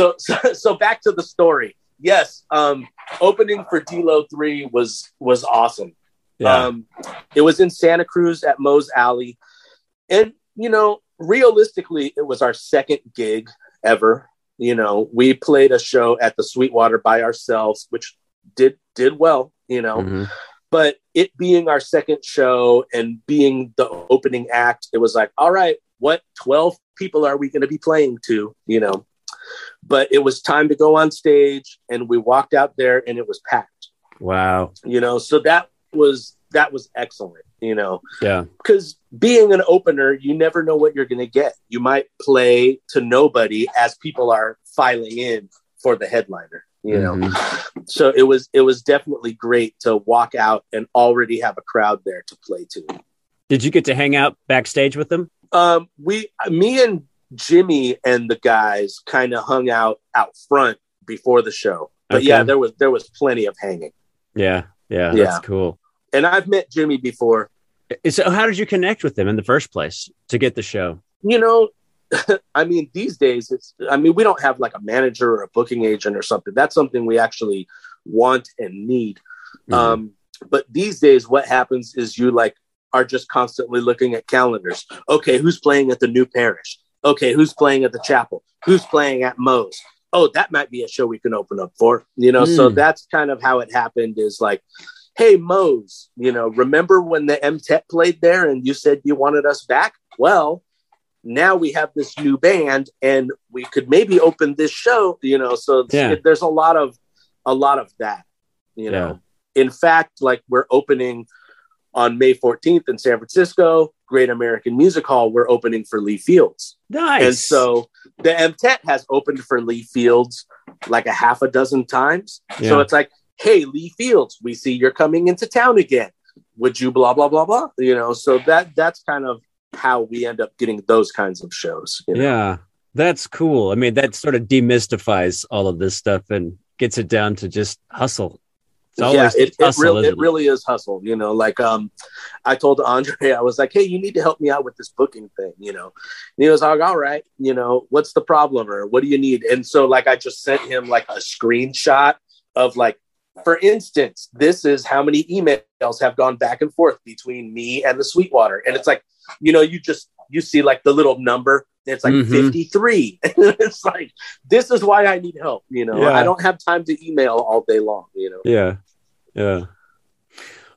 Speaker 2: So back to the story. Yes. Opening for D-Lo 3 was awesome. Yeah. It was in Santa Cruz at Moe's Alley. And, realistically, it was our second gig ever. We played a show at the Sweetwater by ourselves, which did well, Mm-hmm. But it being our second show and being the opening act, it was like, all right, what 12 people are we going to be playing to, But it was time to go on stage, and we walked out there and it was packed.
Speaker 1: Wow.
Speaker 2: So that was excellent,
Speaker 1: Yeah.
Speaker 2: Because being an opener, you never know what you're going to get. You might play to nobody as people are filing in for the headliner, Mm-hmm. So it was definitely great to walk out and already have a crowd there to play to.
Speaker 1: Did you get to hang out backstage with them?
Speaker 2: Me and Jimmy and the guys kind of hung out front before the show, but yeah, there was plenty of hanging.
Speaker 1: Yeah. That's cool.
Speaker 2: And I've met Jimmy before.
Speaker 1: So how did you connect with him in the first place to get the show?
Speaker 2: I mean, these days we don't have like a manager or a booking agent or something. That's something we actually want and need. Mm-hmm. But these days what happens is you like are just constantly looking at calendars. Okay, who's playing at the New Parish? Okay, who's playing at the Chapel? Who's playing at Moe's? Oh, that might be a show we can open up for, So that's kind of how it happened, is like, hey, Moe's, remember when the MTET played there and you said you wanted us back? Well, now we have this new band and we could maybe open this show, so there's a lot of that, Yeah. In fact, like, we're opening on May 14th in San Francisco, Great American Music Hall, we're opening for Lee Fields.
Speaker 1: Nice.
Speaker 2: And so the MTET has opened for Lee Fields like a half a dozen times. Yeah. So it's like, hey, Lee Fields, we see you're coming into town again. Would you blah, blah, blah, blah? So that's kind of how we end up getting those kinds of shows.
Speaker 1: Yeah, that's cool. I mean, that sort of demystifies all of this stuff and gets it down to just hustle.
Speaker 2: It really is hustle, like, I told Andre, I was like, hey, you need to help me out with this booking thing, and he was like, all right, what's the problem, or what do you need? And so like, I just sent him like a screenshot of like, for instance, this is how many emails have gone back and forth between me and the Sweetwater. And it's like, you see like the little number. It's like 53. It's like, this is why I need help. I don't have time to email all day long,
Speaker 1: Yeah.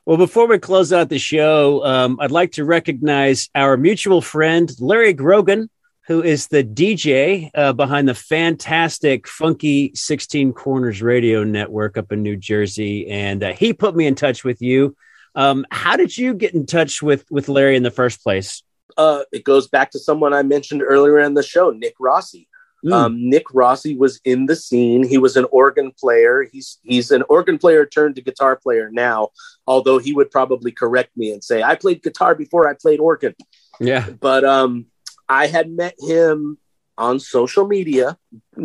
Speaker 1: Well, before we close out the show, I'd like to recognize our mutual friend, Larry Grogan, who is the DJ behind the fantastic Funky 16 Corners radio network up in New Jersey. And he put me in touch with you. How did you get in touch with Larry in the first place?
Speaker 2: It goes back to someone I mentioned earlier in the show, Nick Rossi. Nick Rossi was in the scene. He was an organ player. He's an organ player turned to guitar player now, although he would probably correct me and say, I played guitar before I played organ.
Speaker 1: Yeah.
Speaker 2: But I had met him on social media,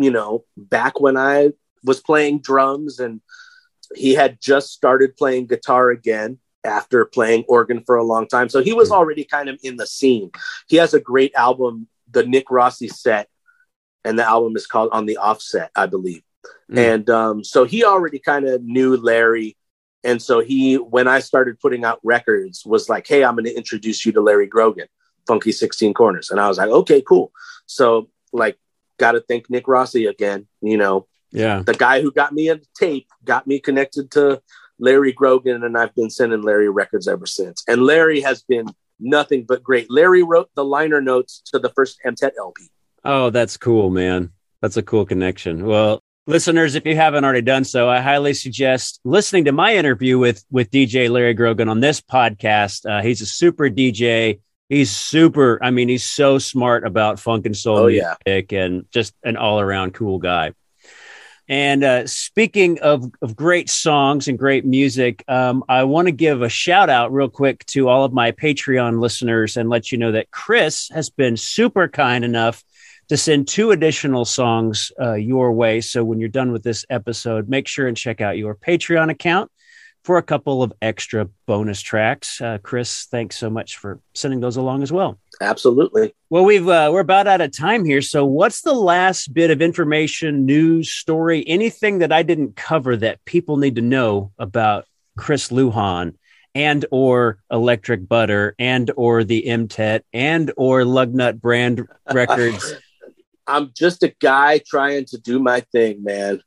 Speaker 2: back when I was playing drums, and he had just started playing guitar again after playing organ for a long time. So he was already kind of in the scene. He has a great album, the Nick Rossi Set, and the album is called On the Offset, I believe. And so he already kind of knew Larry. And so when I started putting out records, was like, hey, I'm going to introduce you to Larry Grogan, Funky 16 Corners. And I was like, okay, cool. So got to thank Nick Rossi again,
Speaker 1: Yeah.
Speaker 2: The guy who got me a tape, got me connected to Larry Grogan, and I've been sending Larry records ever since. And Larry has been nothing but great. Larry wrote the liner notes to the first MTET LP.
Speaker 1: Oh, that's cool, man. That's a cool connection. Well, listeners, if you haven't already done so, I highly suggest listening to my interview with DJ Larry Grogan on this podcast. He's a super DJ. He's so smart about funk and soul music and just an all-around cool guy. And speaking of great songs and great music, I want to give a shout out real quick to all of my Patreon listeners and let you know that Chris has been super kind enough to send 2 additional songs your way. So when you're done with this episode, make sure and check out your Patreon account for a couple of extra bonus tracks. Chris, thanks so much for sending those along as well.
Speaker 2: Absolutely.
Speaker 1: Well, we're about out of time here. So what's the last bit of information, news, story, anything that I didn't cover that people need to know about Chris Lujan and or Electric Butter and or the MTET and or Lugnut Brand Records?
Speaker 2: I'm just a guy trying to do my thing, man.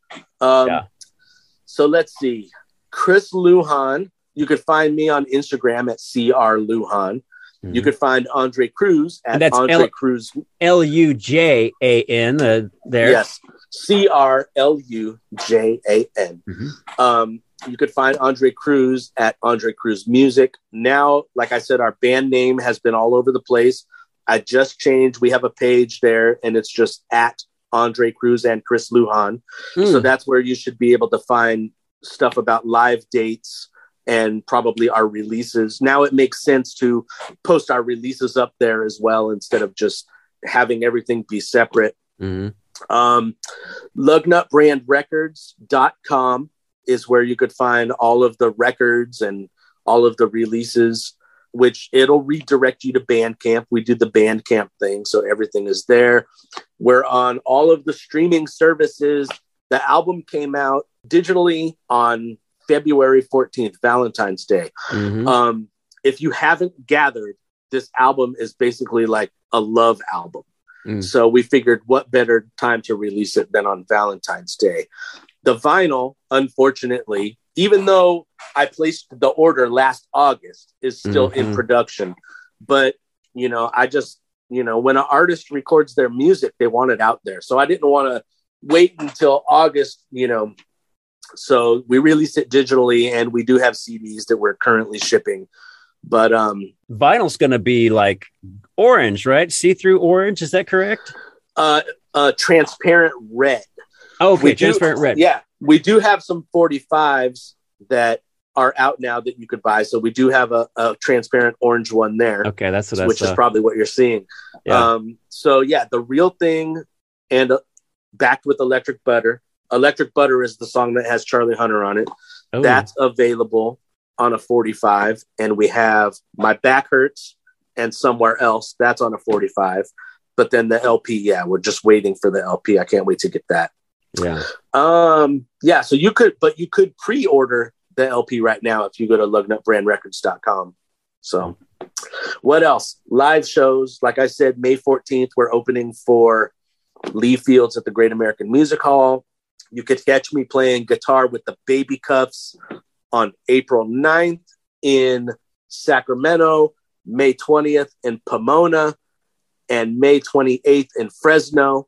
Speaker 2: So let's see. Chris Lujan. You could find me on Instagram at CR Lujan. You could find Andre Cruz at Andre Cruz.
Speaker 1: Lujan there.
Speaker 2: Yes. CRLUJAN. You could find Andre Cruz at Andre Cruz Music. Now, like I said, our band name has been all over the place. I just changed. We have a page there, and it's just at Andre Cruz and Chris Lujan. So that's where you should be able to find stuff about live dates and probably our releases. Now it makes sense to post our releases up there as well, instead of just having everything be separate. Lugnutbrandrecords.com is where you could find all of the records and all of the releases, which it'll redirect you to Bandcamp. We do the Bandcamp thing, so everything is there. We're on all of the streaming services. The album came out digitally on February 14th, Valentine's Day. If you haven't gathered, this album is basically like a love album. So we figured what better time to release it than on Valentine's Day. The vinyl, unfortunately, even though I placed the order last August, is still in production. But, I just, when an artist records their music, they want it out there. So I didn't want to wait until August, so we released it digitally, and we do have CDs that we're currently shipping. But
Speaker 1: vinyl's going to be like orange, right? See-through orange. Is that correct?
Speaker 2: Transparent red.
Speaker 1: Oh, okay. Transparent red.
Speaker 2: Yeah. We do have some 45s that are out now that you could buy. So we do have a transparent orange one there.
Speaker 1: Okay. That's what
Speaker 2: which is probably what you're seeing.
Speaker 1: Yeah.
Speaker 2: The Real Thing and backed with Electric Butter. Electric Butter is the song that has Charlie Hunter on it.
Speaker 1: Oh.
Speaker 2: That's available on a 45. And we have My Back Hurts and Somewhere Else. That's on a 45. But then the LP, we're just waiting for the LP. I can't wait to get that.
Speaker 1: Yeah.
Speaker 2: So you could pre-order the LP right now if you go to lugnutbrandrecords.com. So what else? Live shows. Like I said, May 14th, we're opening for Lee Fields at the Great American Music Hall. You could catch me playing guitar with the Baby Cuffs on April 9th in Sacramento, May 20th in Pomona, and May 28th in Fresno.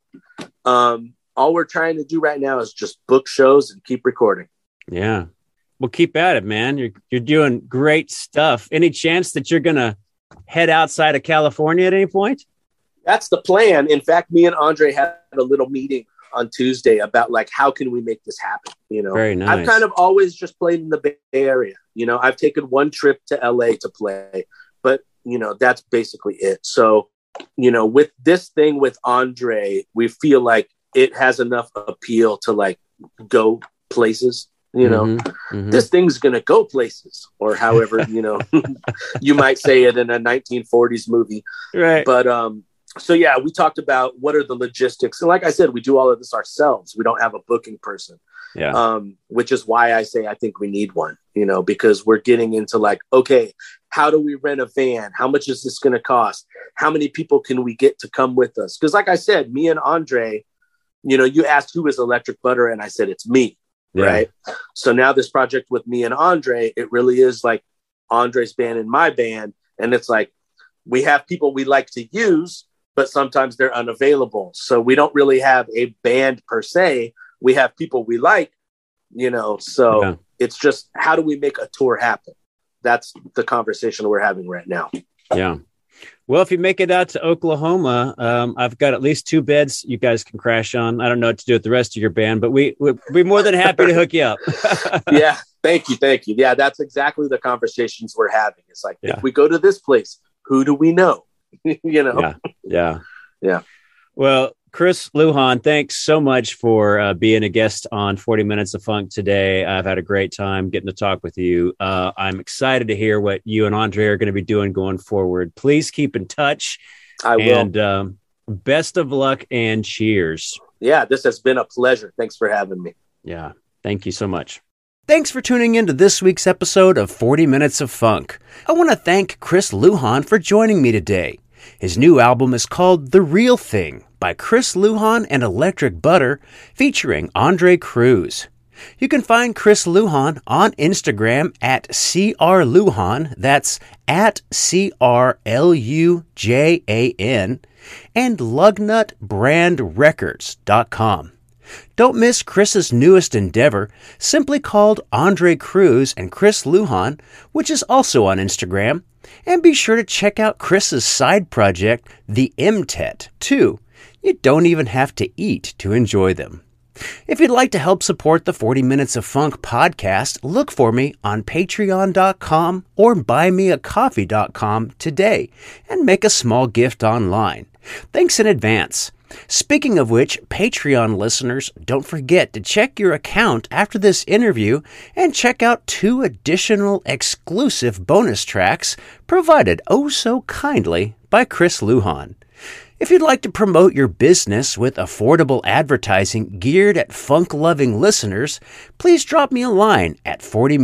Speaker 2: All we're trying to do right now is just book shows and keep recording.
Speaker 1: Yeah. Well, keep at it, man. You're doing great stuff. Any chance that you're going to head outside of California at any point?
Speaker 2: That's the plan. In fact, me and Andre had a little meeting on Tuesday about like, how can we make this happen? You know,
Speaker 1: very nice.
Speaker 2: I've kind of always just played in the Bay Area. You know, I've taken one trip to LA to play, but you know, that's basically it. So, you know, with this thing with Andre, we feel like it has enough appeal to like go places. You know, this thing's going to go places, or however, you know, you might say it in a 1940s movie.
Speaker 1: Right.
Speaker 2: But, so yeah, we talked about what are the logistics. And like I said, we do all of this ourselves. We don't have a booking person.
Speaker 1: Yeah.
Speaker 2: Which is why I say, I think we need one, you know, because we're getting into like, okay, how do we rent a van? How much is this going to cost? How many people can we get to come with us? Because like I said, me and Andre, you know, you asked who is Electric Butter, and I said, it's me. Yeah. Right. So now this project with me and Andre, it really is like Andre's band and my band. And it's like, we have people we like to use, but sometimes they're unavailable. So we don't really have a band per se. We have people we like, you know, so It's just, how do we make a tour happen? That's the conversation we're having right now.
Speaker 1: Yeah. Well, if you make it out to Oklahoma, I've got at least 2 beds you guys can crash on. I don't know what to do with the rest of your band, but we'd be more than happy to hook you up.
Speaker 2: Yeah. Thank you. Yeah, that's exactly the conversations we're having. It's like, if we go to this place, who do we know? You know?
Speaker 1: Yeah. Well, Chris Lujan, thanks so much for being a guest on 40 Minutes of Funk today. I've had a great time getting to talk with you. I'm excited to hear what you and Andre are going to be doing going forward. Please keep in touch.
Speaker 2: I will.
Speaker 1: And best of luck and cheers.
Speaker 2: Yeah, this has been a pleasure. Thanks for having me.
Speaker 1: Yeah, thank you so much. Thanks for tuning in to this week's episode of 40 Minutes of Funk. I want to thank Chris Lujan for joining me today. His new album is called The Real Thing by Chris Lujan and Electric Butter, featuring Andre Cruz. You can find Chris Lujan on Instagram at CRLujan, that's at CRLUJAN, and LugnutBrandRecords.com. Don't miss Chris's newest endeavor, simply called Andre Cruz and Chris Lujan, which is also on Instagram. And be sure to check out Chris's side project, The MTET, too. You don't even have to eat to enjoy them. If you'd like to help support the 40 Minutes of Funk podcast, look for me on Patreon.com or BuyMeACoffee.com today and make a small gift online. Thanks in advance. Speaking of which, Patreon listeners, don't forget to check your account after this interview and check out 2 additional exclusive bonus tracks provided oh so kindly by Chris Lujan. If you'd like to promote your business with affordable advertising geared at funk-loving listeners, please drop me a line at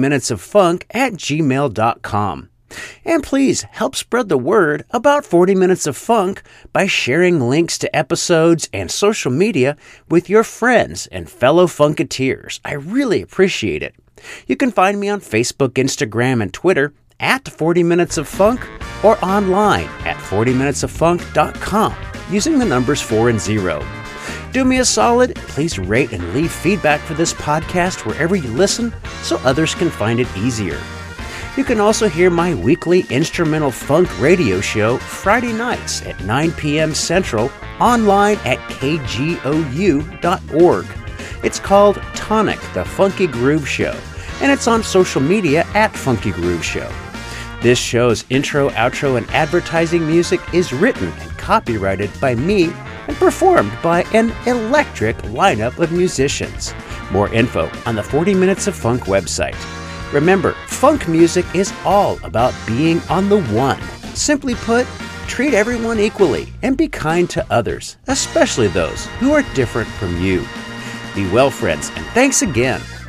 Speaker 1: 40minutesofunk@gmail.com. And please help spread the word about 40 Minutes of Funk by sharing links to episodes and social media with your friends and fellow Funketeers. I really appreciate it. You can find me on Facebook, Instagram, and Twitter at 40 Minutes of Funk or online at 40minutesoffunk.com using the numbers 4 and 0. Do me a solid, please rate and leave feedback for this podcast wherever you listen so others can find it easier. You can also hear my weekly instrumental funk radio show Friday nights at 9 p.m. Central online at kgou.org. It's called Tonic, the Funky Groove Show, and it's on social media at Funky Groove Show. This show's intro, outro, and advertising music is written and copyrighted by me and performed by an electric lineup of musicians. More info on the 40 Minutes of Funk website. Remember, funk music is all about being on the one. Simply put, treat everyone equally and be kind to others, especially those who are different from you. Be well, friends, and thanks again.